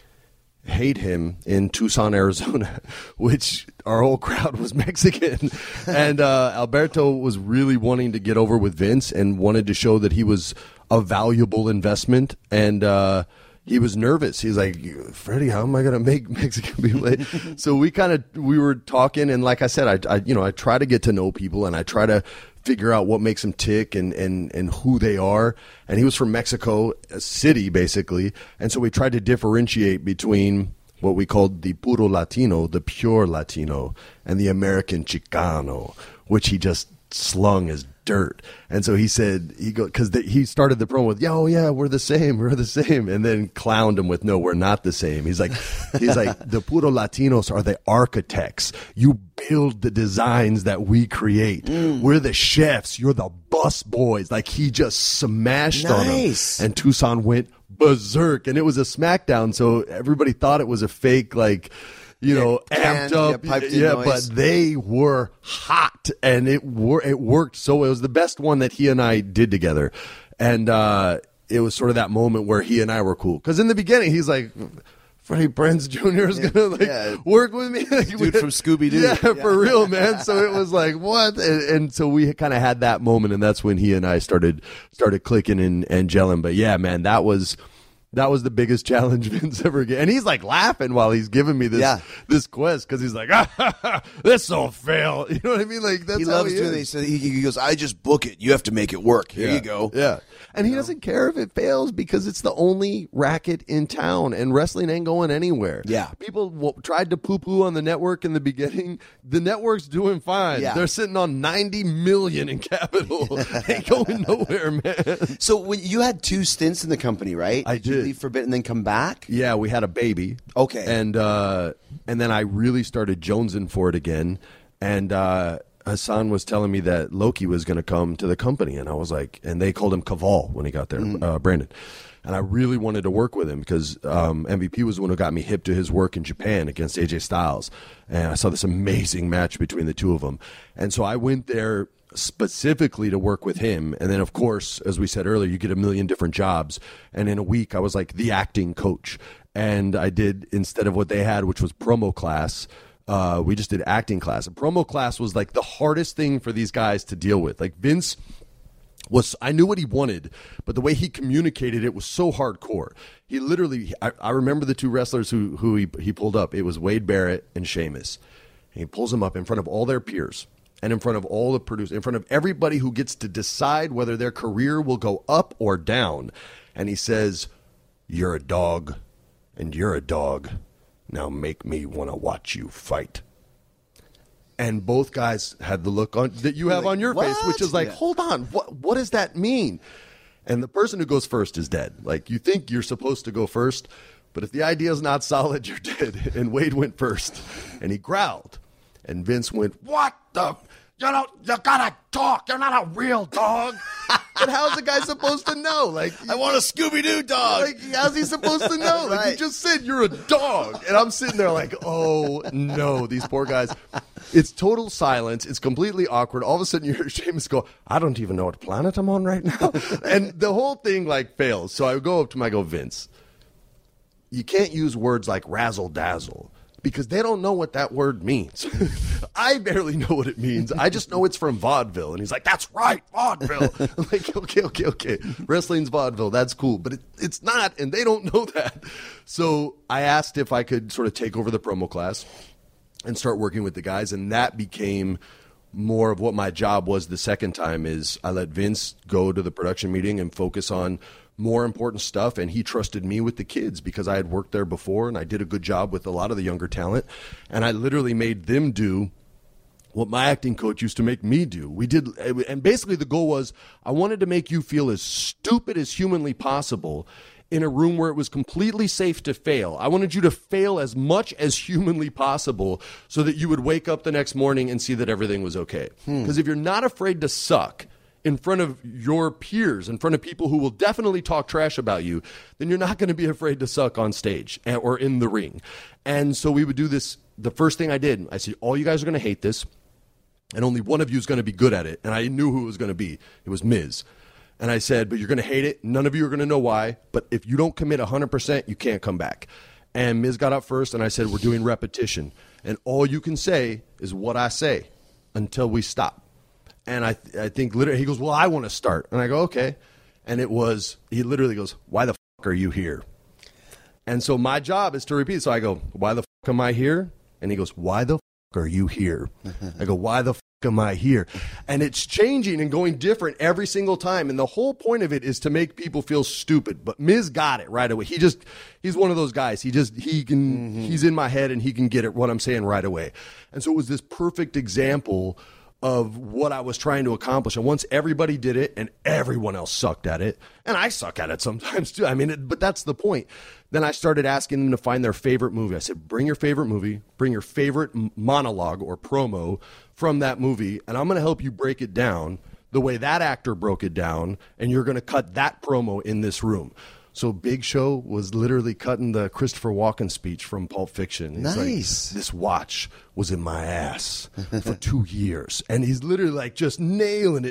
G: hate him in Tucson, Arizona, which our whole crowd was Mexican. And Alberto was really wanting to get over with Vince and wanted to show that he was a valuable investment. And he was nervous. He's like, Freddie, how am I going to make Mexican people hate? So we were talking, and like I said, I try to get to know people and I try to figure out what makes them tick and who they are. And he was from Mexico City, basically. And so we tried to differentiate between what we called the puro Latino, the pure Latino, and the American Chicano, which he just slung as dirt. And so he said, because he started the promo with, yeah, we're the same, and then clowned him with, no, we're not the same. He's like, the puro Latinos are the architects. You build the designs that we create. We're the chefs. You're the bus boys. Like, he just smashed on him. And Tucson went berserk, and it was a smackdown. So everybody thought it was a fake, like, amped up. But they were hot, and it worked so well. It was the best one that he and I did together. And it was sort of that moment where he and I were cool. Because in the beginning, he's like, Freddie Prinze Jr. is going to work with me.
F: Dude from Scooby-Doo.
G: Yeah, for real, man. So it was like, what? And so we kind of had that moment, and that's when he and I started clicking and gelling. But yeah, man, that was the biggest challenge Vince ever gave. And he's like laughing while he's giving me this quest, because he's like, this will fail. You know what I mean? Like, that's
F: he loves doing this. He goes, I just book it. You have to make it work. Here you go.
G: Yeah. And he doesn't care if it fails, because it's the only racket in town, and wrestling ain't going anywhere.
F: Yeah.
G: People tried to poo-poo on the network in the beginning. The network's doing fine. Yeah. They're sitting on $90 million in capital. Ain't going nowhere, man.
F: So when you had 2 stints in the company, right?
G: I did.
F: Leave for a bit and then come back?
G: Yeah, we had a baby.
F: Okay.
G: And then I really started jonesing for it again. And Hassan was telling me that Loki was going to come to the company. And I was like, and they called him Kaval when he got there, Brandon. And I really wanted to work with him because MVP was the one who got me hip to his work in Japan against AJ Styles. And I saw this amazing match between the two of them. And so I went there specifically to work with him. And then, of course, as we said earlier, you get a million different jobs. And in a week, I was like the acting coach. And I did, instead of what they had, which was promo class, we just did acting class. And promo class was like the hardest thing for these guys to deal with. Like, Vince I knew what he wanted, but the way he communicated it was so hardcore. He literally, I remember the 2 wrestlers who he pulled up. It was Wade Barrett and Sheamus. And he pulls them up in front of all their peers and in front of all the producers, in front of everybody who gets to decide whether their career will go up or down. And he says, you're a dog, and you're a dog. Now make me want to watch you fight. And both guys had the look on that you have on your face, which is like, hold on, what does that mean? And the person who goes first is dead. Like, you think you're supposed to go first, but if the idea is not solid, you're dead. And Wade went first, and he growled. And Vince went, what the... You gotta talk. You're not a real dog. But how's the guy supposed to know? Like,
F: I want a Scooby-Doo dog.
G: Like, how's he supposed to know? Like, you just said you're a dog. And I'm sitting there like, oh, no, these poor guys. It's total silence. It's completely awkward. All of a sudden, you hear Sheamus go, I don't even know what planet I'm on right now. And the whole thing, like, fails. So I go up to him, I go, Vince, you can't use words like razzle-dazzle, because they don't know what that word means. I barely know what it means. I just know it's from vaudeville. And he's like, that's right, vaudeville. I'm like, okay. Wrestling's vaudeville. That's cool. But it's not, and they don't know that. So I asked if I could sort of take over the promo class and start working with the guys, and that became more of what my job was the second time. Is I let Vince go to the production meeting and focus on more important stuff, and he trusted me with the kids because I had worked there before and I did a good job with a lot of the younger talent, and I literally made them do what my acting coach used to make me do. We did, and basically the goal was I wanted to make you feel as stupid as humanly possible in a room where it was completely safe to fail. I wanted you to fail as much as humanly possible so that you would wake up the next morning and see that everything was okay. Because if you're not afraid to suck in front of your peers, in front of people who will definitely talk trash about you, then you're not going to be afraid to suck on stage or in the ring. And so we would do this. The first thing I did, I said, all you guys are going to hate this, and only one of you is going to be good at it. And I knew who it was going to be. It was Miz. And I said, but you're going to hate it. None of you are going to know why. But if you don't commit 100%, you can't come back. And Miz got up first, and I said, we're doing repetition. And all you can say is what I say until we stop. And I think literally, he goes, well, I want to start. And I go, okay. And he literally goes, why the fuck are you here? And so my job is to repeat. So I go, why the fuck am I here? And he goes, why the fuck are you here? I go, why the fuck am I here? And it's changing and going different every single time. And the whole point of it is to make people feel stupid. But Miz got it right away. He's one of those guys. He's in my head and he can get it what I'm saying right away. And so it was this perfect example of what I was trying to accomplish. And once everybody did it and everyone else sucked at it, and I suck at it sometimes too, but that's the point. Then I started asking them to find their favorite movie. I said, bring your favorite movie, bring your favorite monologue or promo from that movie, and I'm going to help you break it down the way that actor broke it down, and you're going to cut that promo in this room. So Big Show was literally cutting the Christopher Walken speech from Pulp Fiction. He's
F: nice.
G: Like, this watch was in my ass for 2 years. And he's literally like just nailing it.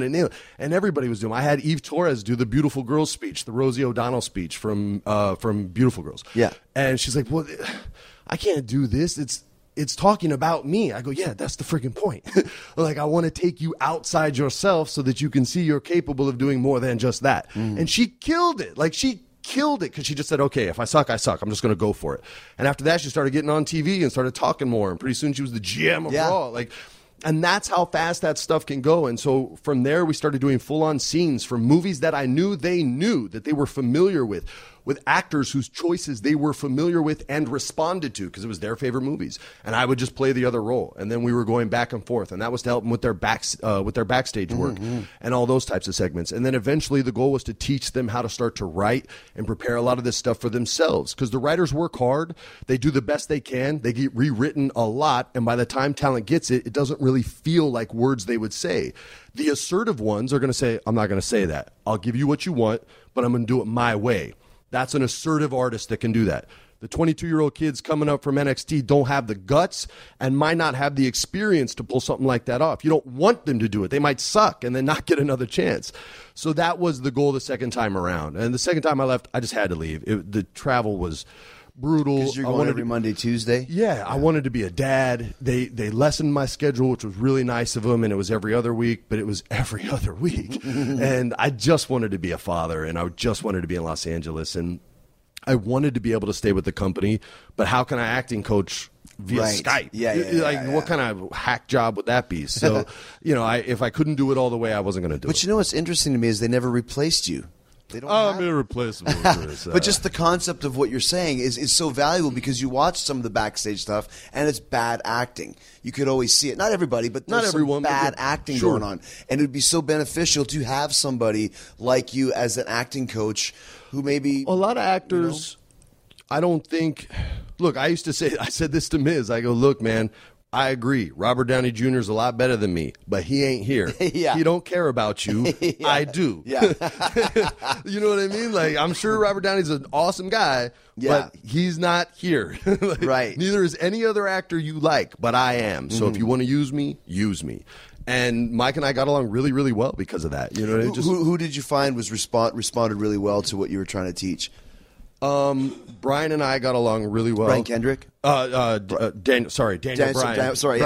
G: And everybody was doing it. I had Eve Torres do the Beautiful Girls speech, the Rosie O'Donnell speech from Beautiful Girls.
F: Yeah.
G: And she's like, well, I can't do this. It's talking about me. I go, yeah, that's the freaking point. Like, I want to take you outside yourself so that you can see you're capable of doing more than just that. And she killed it. Like, she killed it because she just said, okay, if I suck, I suck. I'm just going to go for it. And after that, she started getting on TV and started talking more. And pretty soon she was the GM of Raw. Like, and that's how fast that stuff can go. And so from there, we started doing full-on scenes from movies that I knew that they were familiar with actors whose choices they were familiar with and responded to because it was their favorite movies. And I would just play the other role. And then we were going back and forth. And that was to help them with their backstage work and all those types of segments. And then eventually the goal was to teach them how to start to write and prepare a lot of this stuff for themselves. Because the writers work hard. They do the best they can. They get rewritten a lot. And by the time talent gets it, it doesn't really feel like words they would say. The assertive ones are going to say, I'm not going to say that. I'll give you what you want, but I'm going to do it my way. That's an assertive artist that can do that. The 22-year-old kids coming up from NXT don't have the guts and might not have the experience to pull something like that off. You don't want them to do it. They might suck and then not get another chance. So that was the goal the second time around. And the second time I left, I just had to leave. The travel was brutal.
F: Because you're going every Monday, Tuesday?
G: Yeah, I wanted to be a dad. They lessened my schedule, which was really nice of them, and it was every other week, but it was every other week. And I just wanted to be a father, and I just wanted to be in Los Angeles, and I wanted to be able to stay with the company, but how can I acting coach via Skype?
F: Yeah.
G: What kind of hack job would that be? So, if I couldn't do it all the way, I wasn't going to do it.
F: But you know what's interesting to me is they never replaced you.
G: I'm irreplaceable, Chris.
F: But just the concept of what you're saying is so valuable because you watch some of the backstage stuff and it's bad acting. You could always see it. Not everybody, but there's some bad acting going on. And it would be so beneficial to have somebody like you as an acting coach who maybe...
G: A lot of actors, I don't think... Look, I said this to Miz. I go, look, man, I agree. Robert Downey Jr. is a lot better than me, but he ain't here.
F: Yeah.
G: He don't care about you.
F: Yeah.
G: I do.
F: Yeah.
G: You know what I mean? Like, I'm sure Robert Downey's an awesome guy, but he's not here. Like,
F: right.
G: Neither is any other actor you like, but I am. So if you want to use me, use me. And Mike and I got along really, really well because of that. You know what I mean?
F: Who did you find was responded really well to what you were trying to teach?
G: Brian and I got along really well.
F: Brian Kendrick?
G: Daniel Bryan.
F: Sorry.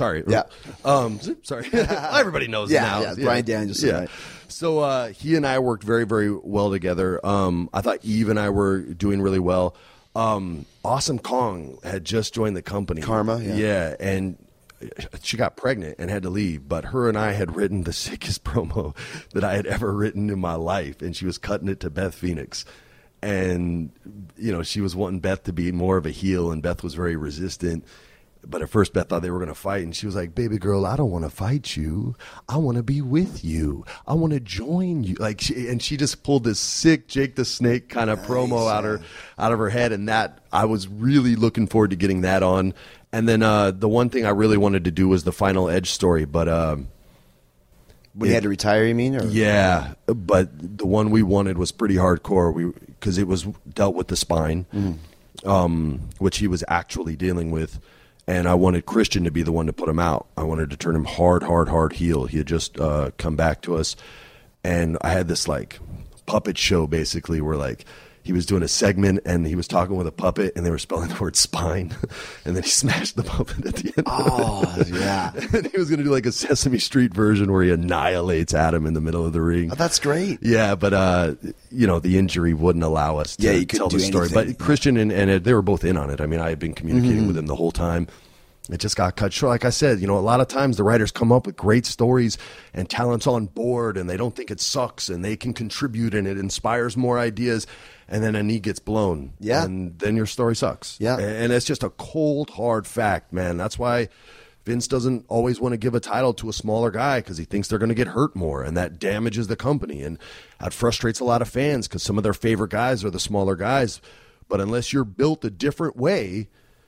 G: Everybody knows now.
F: Yeah, Brian Danielson.
G: Yeah.
F: Right.
G: So he and I worked very, very well together. I thought Eve and I were doing really well. Awesome Kong had just joined the company.
F: Karma,
G: yeah, and she got pregnant and had to leave, but her and I had written the sickest promo that I had ever written in my life, and she was cutting it to Beth Phoenix. And, she was wanting Beth to be more of a heel, and Beth was very resistant. But at first, Beth thought they were going to fight, and she was like, baby girl, I don't want to fight you. I want to be with you. I want to join you. And she just pulled this sick Jake the Snake kind of promo out of her head, and that I was really looking forward to getting that on. And then the one thing I really wanted to do was the Final Edge story, but...
F: When he had to retire, you mean? Or?
G: Yeah, but the one we wanted was pretty hardcore because it was dealt with the spine, which he was actually dealing with, and I wanted Christian to be the one to put him out. I wanted to turn him hard heel. He had just come back to us, and I had this puppet show basically where he was doing a segment and he was talking with a puppet and they were spelling the word spine and then he smashed the puppet at the end.
F: Oh, yeah.
G: And he was going to do a Sesame Street version where he annihilates Adam in the middle of the ring.
F: Oh, that's great.
G: Yeah, but, the injury wouldn't allow us to tell the story.
F: Anything.
G: But Christian and they were both in on it. I mean, I had been communicating with him the whole time. It just got cut short. Like I said, a lot of times the writers come up with great stories and talent's on board and they don't think it sucks and they can contribute and it inspires more ideas. And then a knee gets blown.
F: Yeah.
G: And then your story sucks.
F: Yeah.
G: And it's just a cold, hard fact, man. That's why Vince doesn't always want to give a title to a smaller guy because he thinks they're going to get hurt more. And that damages the company. And that frustrates a lot of fans because some of their favorite guys are the smaller guys. But unless you're built a different way,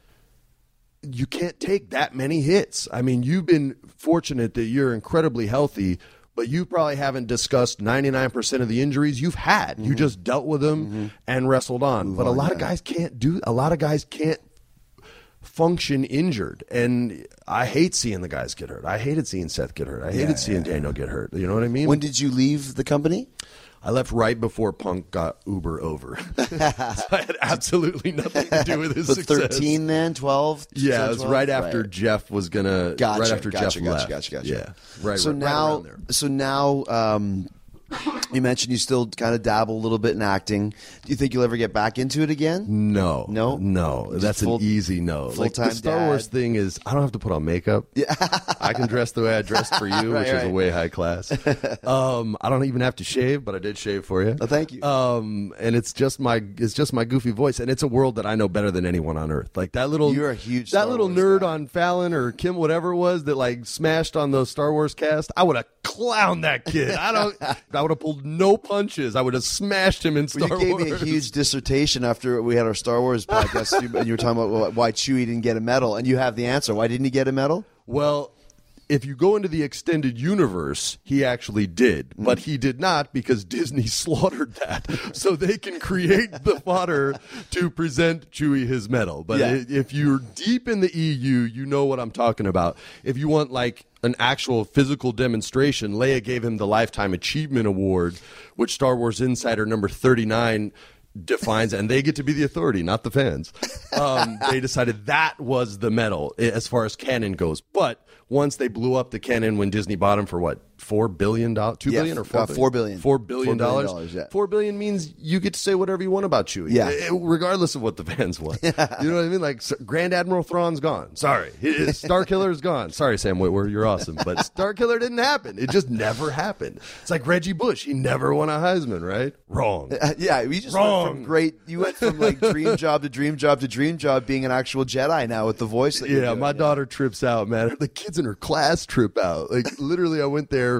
G: you can't take that many hits. I mean, you've been fortunate that you're incredibly healthy, but you probably haven't discussed 99% of the injuries you've had. You just dealt with them and wrestled on. But a lot of guys can't function injured. And I hate seeing the guys get hurt. I hated seeing Seth get hurt. I hated seeing Daniel get hurt. You know what I mean?
F: When did you leave the company?
G: I left right before Punk got Uber over. So I had absolutely nothing to do with his success.
F: 13 then? 12?
G: Yeah, it was right after Jeff was going to... right after Jeff left.
F: Gotcha.
G: Yeah, right
F: now,
G: around there.
F: So now... you mentioned you still kind of dabble a little bit in acting. Do you think you'll ever get back into it again?
G: No. That's an easy no.
F: Full-time
G: the Star Wars thing is, I don't have to put on makeup. Yeah. I can dress the way I dressed for you, which is a way high class. I don't even have to shave, but I did shave for you.
F: Oh, thank you.
G: And it's just my goofy voice, and it's a world that I know better than anyone on earth. Like that little,
F: you're a huge
G: that
F: Star
G: little
F: Wars
G: nerd
F: guy.
G: on Fallon or Kim, whatever it was, that smashed on the Star Wars cast. I would have clowned that kid. I would have pulled no punches. I would have smashed him in Star Wars.
F: You gave me a huge dissertation after we had our Star Wars podcast, and you were talking about why Chewie didn't get a medal, and you have the answer. Why didn't he get a medal?
G: Well, if you go into the extended universe, he actually did, but he did not because Disney slaughtered that, so they can create the fodder to present Chewie his medal. But if you're deep in the EU, you know what I'm talking about. If you want an actual physical demonstration, Leia gave him the Lifetime Achievement Award, which Star Wars Insider number 39 defines, and they get to be the authority, not the fans. They decided that was the medal as far as canon goes. But once they blew up the cannon when Disney bought them for what, $4 billion, $2 billion or $4 billion?
F: $4
G: billion.
F: Yeah.
G: $4 billion means you get to say whatever you want about Chewie, regardless of what the fans want. You know what I mean? Like Grand Admiral Thrawn's gone. Sorry, Starkiller's gone. Sorry, Sam Witwer, you're awesome, but Starkiller didn't happen. It just never happened. It's like Reggie Bush. He never won a Heisman, right? Wrong.
F: We just went from great. You went from like dream job to dream job to dream job, being an actual Jedi now with the voice. That you're doing.
G: My daughter trips out, man. The kids in her class trip out. Like literally, I went there.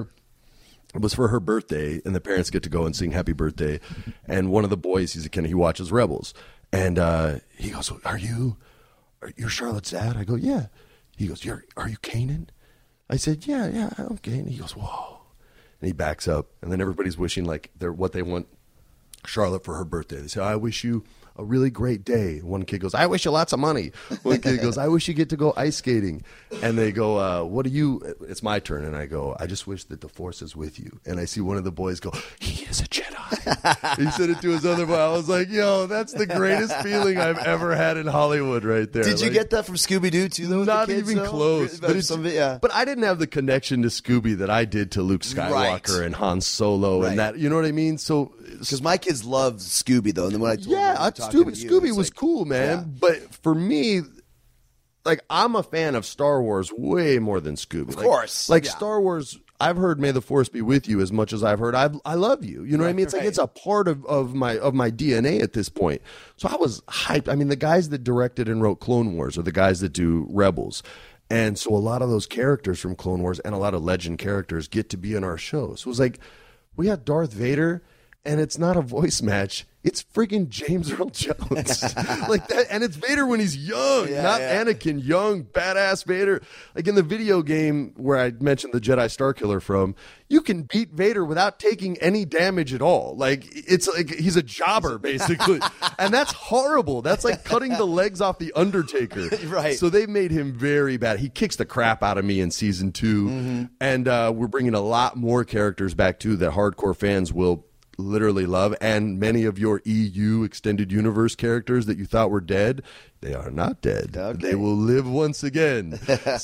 G: It was for her birthday, and the parents get to go and sing happy birthday. And one of the boys, he watches Rebels. And he goes, are you Charlotte's dad? I go, yeah. He goes, are you Kanan? I said, yeah, I'm Kanan. He goes, whoa. And he backs up. And then everybody's wishing like what they want Charlotte for her birthday. They say, I wish you a really great day. One kid goes, I wish you lots of money. One kid goes, I wish you get to go ice skating. And they go, what do you? It's my turn. And I go, I just wish that the Force is with you. And I see one of the boys go, he is a Jedi. He said it to his other boy. I was like, yo, that's the greatest feeling I've ever had in Hollywood right there.
F: Did you get that from Scooby-Doo too? Though,
G: not even close. But I didn't have the connection to Scooby that I did to Luke Skywalker and Han Solo and that. You know what I mean? So
F: because my kids loved Scooby though, and then when I told them
G: Scooby was like, cool, man. Yeah. But for me, like I'm a fan of Star Wars way more than Scooby.
F: Of course,
G: Star Wars. I've heard "May the Force be with you" as much as I've heard "I love you." You know what I mean? It's like it's a part of my DNA at this point. So I was hyped. I mean, the guys that directed and wrote Clone Wars are the guys that do Rebels. And so a lot of those characters from Clone Wars and a lot of legend characters get to be in our show. So it was like we had Darth Vader. And it's not a voice match. It's freaking James Earl Jones. Like that. And it's Vader when he's young, not Anakin, young, badass Vader. Like in the video game where I mentioned the Jedi Starkiller from, you can beat Vader without taking any damage at all. Like it's like he's a jobber, basically. And that's horrible. That's like cutting the legs off the Undertaker.
F: Right.
G: So they made him very bad. He kicks the crap out of me in season 2. Mm-hmm. And we're bringing a lot more characters back too that hardcore fans will literally love, and many of your EU extended universe characters that you thought were dead, they are not dead. Okay. They will live once again.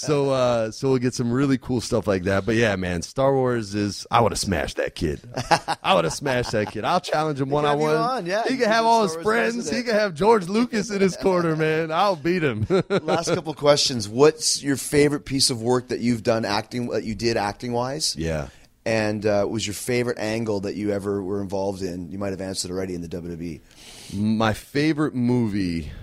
G: So we'll get some really cool stuff like that. But yeah, man, Star Wars is. I would have smashed that kid. I'll challenge him one-on-one.
F: Yeah,
G: he can have all his friends. President. He can have George Lucas in his corner, man. I'll beat him.
F: Last couple questions. What's your favorite piece of work that you've done acting wise?
G: Yeah.
F: And was your favorite angle that you ever were involved in? You might have answered already in the WWE.
G: My favorite movie,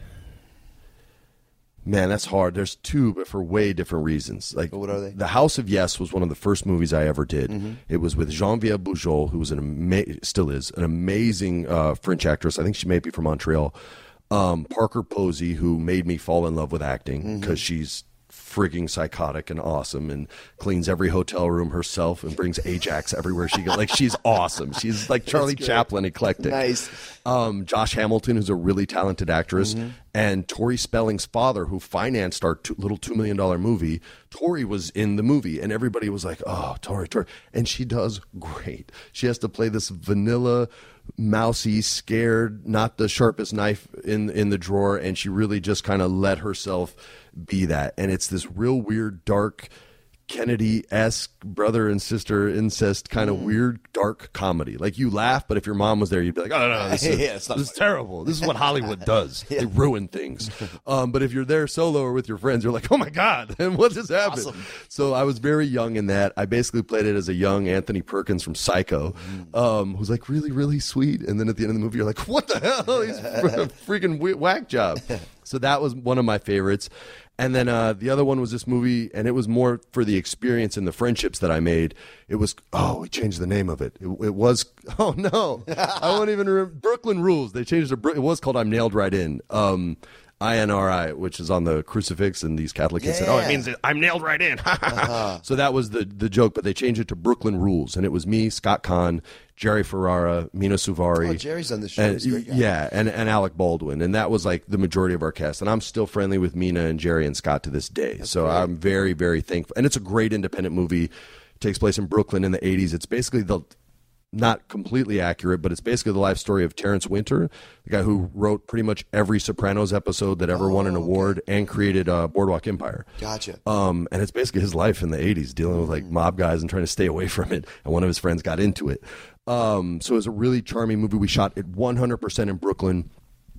G: man, that's hard. There's two, but for way different reasons. Like,
F: what are they?
G: The House of Yes was one of the first movies I ever did. Mm-hmm. It was with Geneviève Bujold, who was still is an amazing French actress. I think she may be from Montreal. Parker Posey, who made me fall in love with acting because she's frigging psychotic and awesome and cleans every hotel room herself and brings Ajax everywhere she goes. Like, she's awesome. She's like Charlie Chaplin eclectic.
F: Nice.
G: Josh Hamilton, who's a really talented actress, and Tori Spelling's father, who financed our little $2 million movie. Tori was in the movie, and everybody was like, oh, Tori. And she does great. She has to play this vanilla, mousy, scared, not the sharpest knife in the drawer, and she really just kind of let herself be that. And it's this real weird, dark, Kennedy-esque brother and sister incest kind of weird, dark comedy. Like, you laugh, but if your mom was there, you'd be like, oh, no, this is terrible. This is what Hollywood does. They ruin things. But if you're there solo or with your friends, you're like, oh, my God, and what just happened? Awesome. So I was very young in that. I basically played it as a young Anthony Perkins from Psycho, who's like really, really sweet. And then at the end of the movie, you're like, what the hell? He's a freaking whack job. So that was one of my favorites. And then the other one was this movie, and it was more for the experience and the friendships that I made. It was, we changed the name of it. It was, I won't even remember. Brooklyn Rules. They changed it. It was called I'm Nailed Right In. INRI, which is on the crucifix, and these Catholic kids said, it means I'm nailed right in. So that was the joke, but they changed it to Brooklyn Rules, and it was me, Scott Kahn, Jerry Ferrara, Mina Suvari.
F: Oh, Jerry's on the show.
G: And Alec Baldwin, and that was like the majority of our cast, and I'm still friendly with Mina and Jerry and Scott to this day. That's great. I'm very, very thankful, and it's a great independent movie. It takes place in Brooklyn in the 80s. It's basically not completely accurate, but it's basically the life story of Terrence Winter, the guy who wrote pretty much every Sopranos episode that ever won an award and created Boardwalk Empire.
F: Gotcha.
G: And it's basically his life in the 80s, dealing with like mob guys and trying to stay away from it. And one of his friends got into it. So it was a really charming movie. We shot it 100% in Brooklyn.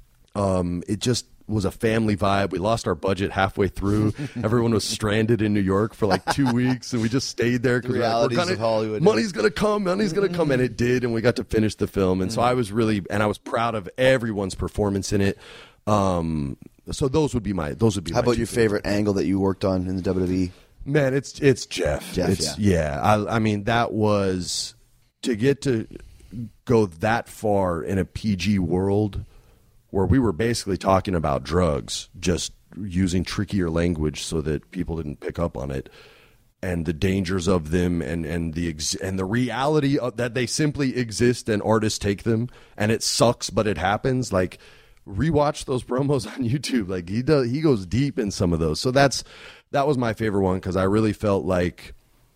G: It just was a family vibe. We lost our budget halfway through. Everyone was stranded in New York for like 2 weeks, and we just stayed there because
F: of Hollywood.
G: Money's gonna come, and it did, and we got to finish the film. And so I was proud of everyone's performance in it. So those would be my.
F: How about your favorite angle that you worked on in the WWE?
G: Man, it's Jeff. I mean, that was to get to go that far in a PG world, where we were basically talking about drugs, just using trickier language so that people didn't pick up on it, and the dangers of them, and the reality of that they simply exist and artists take them, and it sucks, but it happens. Like, rewatch those promos on YouTube. Like, he goes deep in some of those. So that was my favorite one, because I really felt like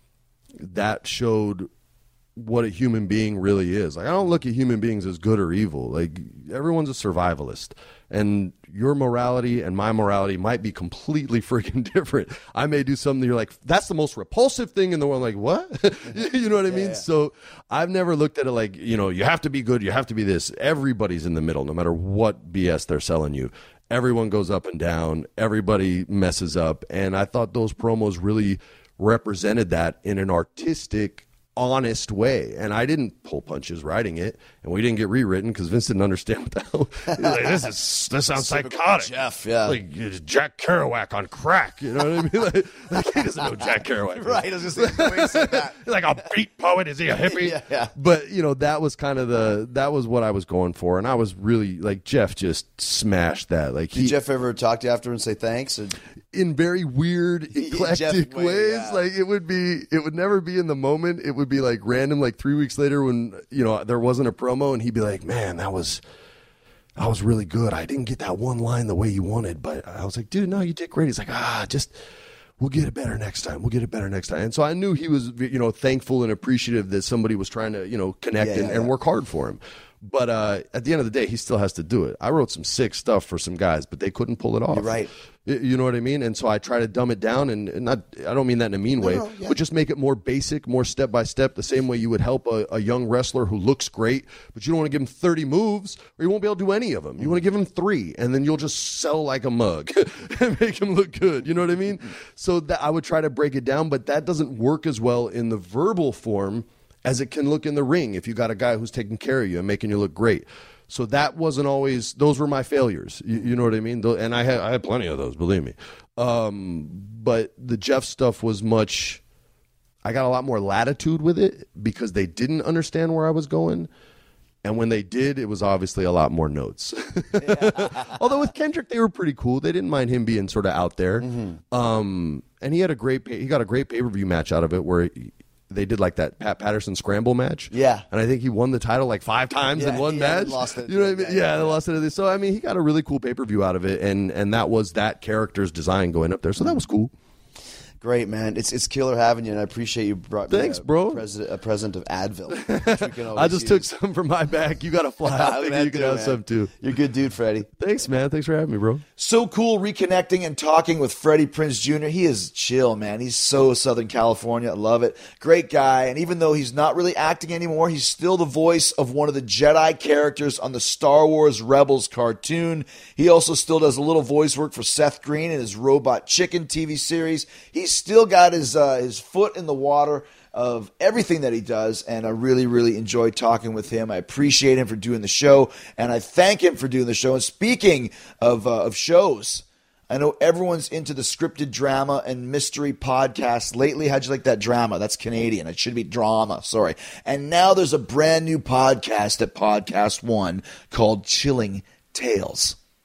G: that showed what a human being really is. Like, I don't look at human beings as good or evil. Like, everyone's a survivalist, and your morality and my morality might be completely freaking different. I may do something that you're like, that's the most repulsive thing in the world. Like, what? You know what I mean? Yeah. So I've never looked at it like, you have to be good, you have to be this. Everybody's in the middle, no matter what BS they're selling you. Everyone goes up and down. Everybody messes up. And I thought those promos really represented that in an artistic, honest way. And I didn't pull punches writing it, and we didn't get rewritten because Vince didn't understand what the hell. He's like, this sounds psychotic.
F: Jeff, yeah.
G: Like Jack Kerouac on crack. You know what I mean? Like he doesn't know Jack Kerouac.
F: Right. I was just thinking the way he said that.
G: He's like a beat poet. Is he a hippie?
F: Yeah.
G: But that was kind of that was what I was going for. And I was really like, Jeff just smashed that. Like,
F: did Jeff ever talk to you after and say thanks? Or?
G: In very weird, eclectic ways.
F: Yeah.
G: Like, it would never be in the moment. It would be like random, like 3 weeks later when, there wasn't a promo, and he'd be like, man, that was really good. I didn't get that one line the way you wanted, but I was like, dude, no, you did great. He's like, we'll get it better next time. And so I knew he was, thankful and appreciative that somebody was trying to, connect and work hard for him. But at the end of the day, he still has to do it. I wrote some sick stuff for some guys, but they couldn't pull it off.
F: You're right.
G: You know what I mean? And so I try to dumb it down, and not, I don't mean that in a mean way, but just make it more basic, more step by step, the same way you would help a young wrestler who looks great, but you don't want to give him 30 moves, or you won't be able to do any of them. You want to give him 3, and then you'll just sell like a mug and make him look good. You know what I mean? So that I would try to break it down, but that doesn't work as well in the verbal form as it can look in the ring if you got a guy who's taking care of you and making you look great. So that wasn't always, those were my failures. You know what I mean? And I had plenty of those, believe me. But the Jeff stuff was I got a lot more latitude with it because they didn't understand where I was going. And when they did, it was obviously a lot more notes. Although with Kendrick, they were pretty cool. They didn't mind him being sort of out there. Mm-hmm. And he got a great pay-per-view match out of it where they did like that Pat Patterson scramble match.
F: Yeah.
G: And I think he won the title like 5 times in one match.
F: Lost it.
G: You know what I mean? Yeah, they lost it. So, I mean, he got a really cool pay-per-view out of it, and that was that character's design going up there. So that was cool.
F: Great, man. It's killer having you, and I appreciate you brought me a present of Advil.
G: I just took some from my bag. You got to fly out. You can have some too.
F: You're a good dude, Freddie.
G: Thanks, man. Thanks for having me, bro.
D: So cool reconnecting and talking with Freddie Prinze Jr. He is chill, man. He's so Southern California. I love it. Great guy. And even though he's not really acting anymore, he's still the voice of one of the Jedi characters on the Star Wars Rebels cartoon. He also still does a little voice work for Seth Green in his Robot Chicken TV series. He's still got his foot in the water of everything that he does, and I really, really enjoy talking with him. I appreciate him for doing the show, and I thank him for doing the show. And speaking of shows, I know everyone's into the scripted drama and mystery podcasts lately. How'd you like that drama? That's Canadian. It should be drama. Sorry. And now there's a brand new podcast at Podcast One called Chilling Tales.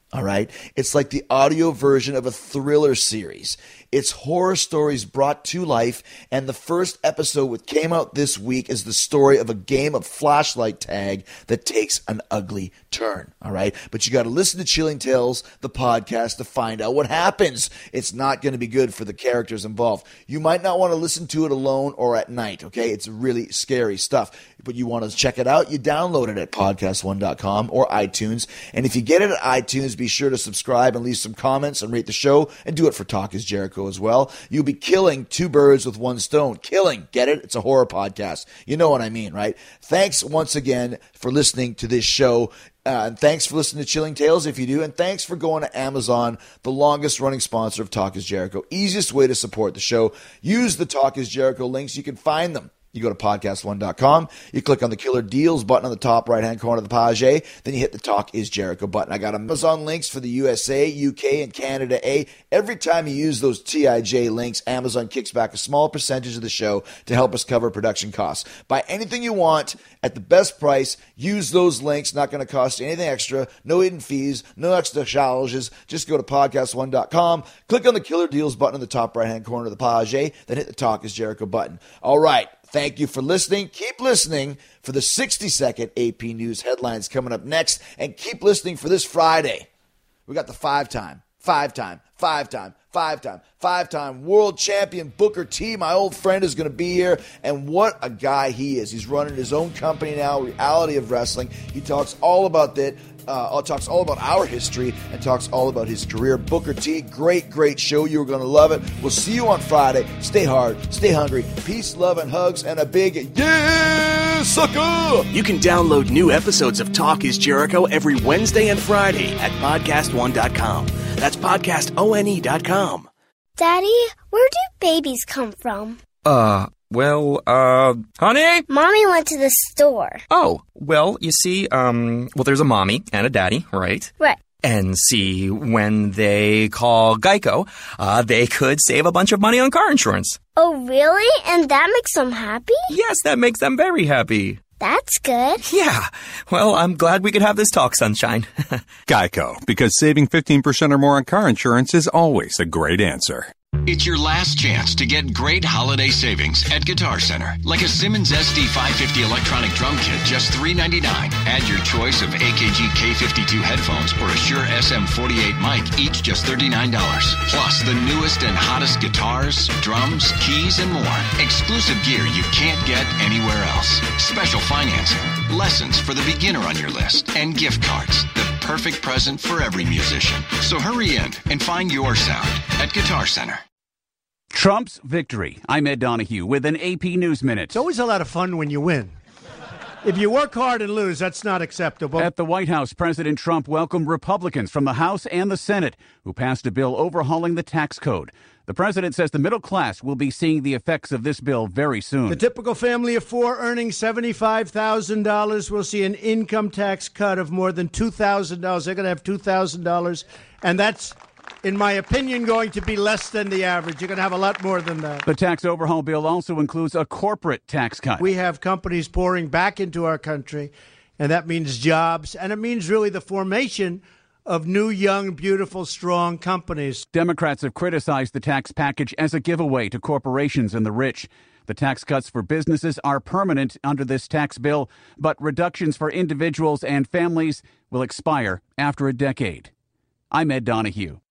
D: All right. It's like the audio version of a thriller series. It's horror stories brought to life, and the first episode which came out this week is the story of a game of flashlight tag that takes an ugly turn. All right. But you got to listen to Chilling Tales, the podcast, to find out what happens. It's not going to be good for the characters involved. You might not want to listen to it alone or at night. Okay. It's really scary stuff, but you want to check it out. You download it at podcast1.com or iTunes. And if you get it at iTunes, be sure to subscribe and leave some comments and rate the show, and do it for Talk is Jericho as well. You'll be killing two birds with one stone. Killing. Get it? It's a horror podcast. You know what I mean, right? Thanks once again for listening to this show. And thanks for listening to Chilling Tales if you do. And thanks for going to Amazon, the longest running sponsor of Talk is Jericho. Easiest way to support the show. Use the Talk is Jericho links. You can find them. You go to podcast1.com, you click on the Killer Deals button on the top right-hand corner of the page, then you hit the Talk is Jericho button. I got Amazon links for the USA, UK, and Canada A. Every time you use those TIJ links, Amazon kicks back a small percentage of the show to help us cover production costs. Buy anything you want at the best price. Use those links. Not going to cost you anything extra. No hidden fees. No extra charges. Just go to podcast1.com, click on the Killer Deals button on the top right-hand corner of the page, then hit the Talk is Jericho button. All right. Thank you for listening. Keep listening for the 60-second AP News headlines coming up next. And keep listening for this Friday. We got the five-time world champion Booker T. My old friend is going to be here. And what a guy he is. He's running his own company now, Reality of Wrestling. He talks all about that. Talks all about our history and talks all about his career. Booker T, great show. You're going to love it. We'll see you on Friday. Stay hard, stay hungry. Peace, love, and hugs, and a big yeah, sucker!
I: You can download new episodes of Talk is Jericho every Wednesday and Friday at podcast1.com. That's podcastone.com.
J: Daddy, where do babies come from?
K: Honey?
J: Mommy went to the store.
K: Oh, well, you see, there's a mommy and a daddy, right?
J: Right.
K: And see, when they call Geico, they could save a bunch of money on car insurance.
J: Oh, really? And that makes them happy?
K: Yes, that makes them very happy.
J: That's good.
K: Yeah. Well, I'm glad we could have this talk, Sunshine.
L: Geico, because saving 15% or more on car insurance is always a great answer.
M: It's your last chance to get great holiday savings at Guitar Center. Like a Simmons SD550 electronic drum kit, just $3.99. Add your choice of AKG K52 headphones or a Shure SM48 mic, each just $39. Plus the newest and hottest guitars, drums, keys, and more. Exclusive gear you can't get anywhere else. Special financing, lessons for the beginner on your list, and gift cards. The perfect present for every musician. So hurry in and find your sound at Guitar Center.
N: Trump's victory. I'm Ed Donahue with an AP News Minute.
O: It's always a lot of fun when you win. If you work hard and lose, that's not acceptable.
N: At the White House, President Trump welcomed Republicans from the House and the Senate who passed a bill overhauling the tax code. The president says the middle class will be seeing the effects of this bill very soon.
O: The typical family of four earning $75,000 will see an income tax cut of more than $2,000. They're going to have $2,000, and that's, in my opinion, going to be less than the average. You're going to have a lot more than that.
N: The tax overhaul bill also includes a corporate tax cut.
O: We have companies pouring back into our country, and that means jobs, and it means really the formation of new, young, beautiful, strong companies.
N: Democrats have criticized the tax package as a giveaway to corporations and the rich. The tax cuts for businesses are permanent under this tax bill, but reductions for individuals and families will expire after a decade. I'm Ed Donahue.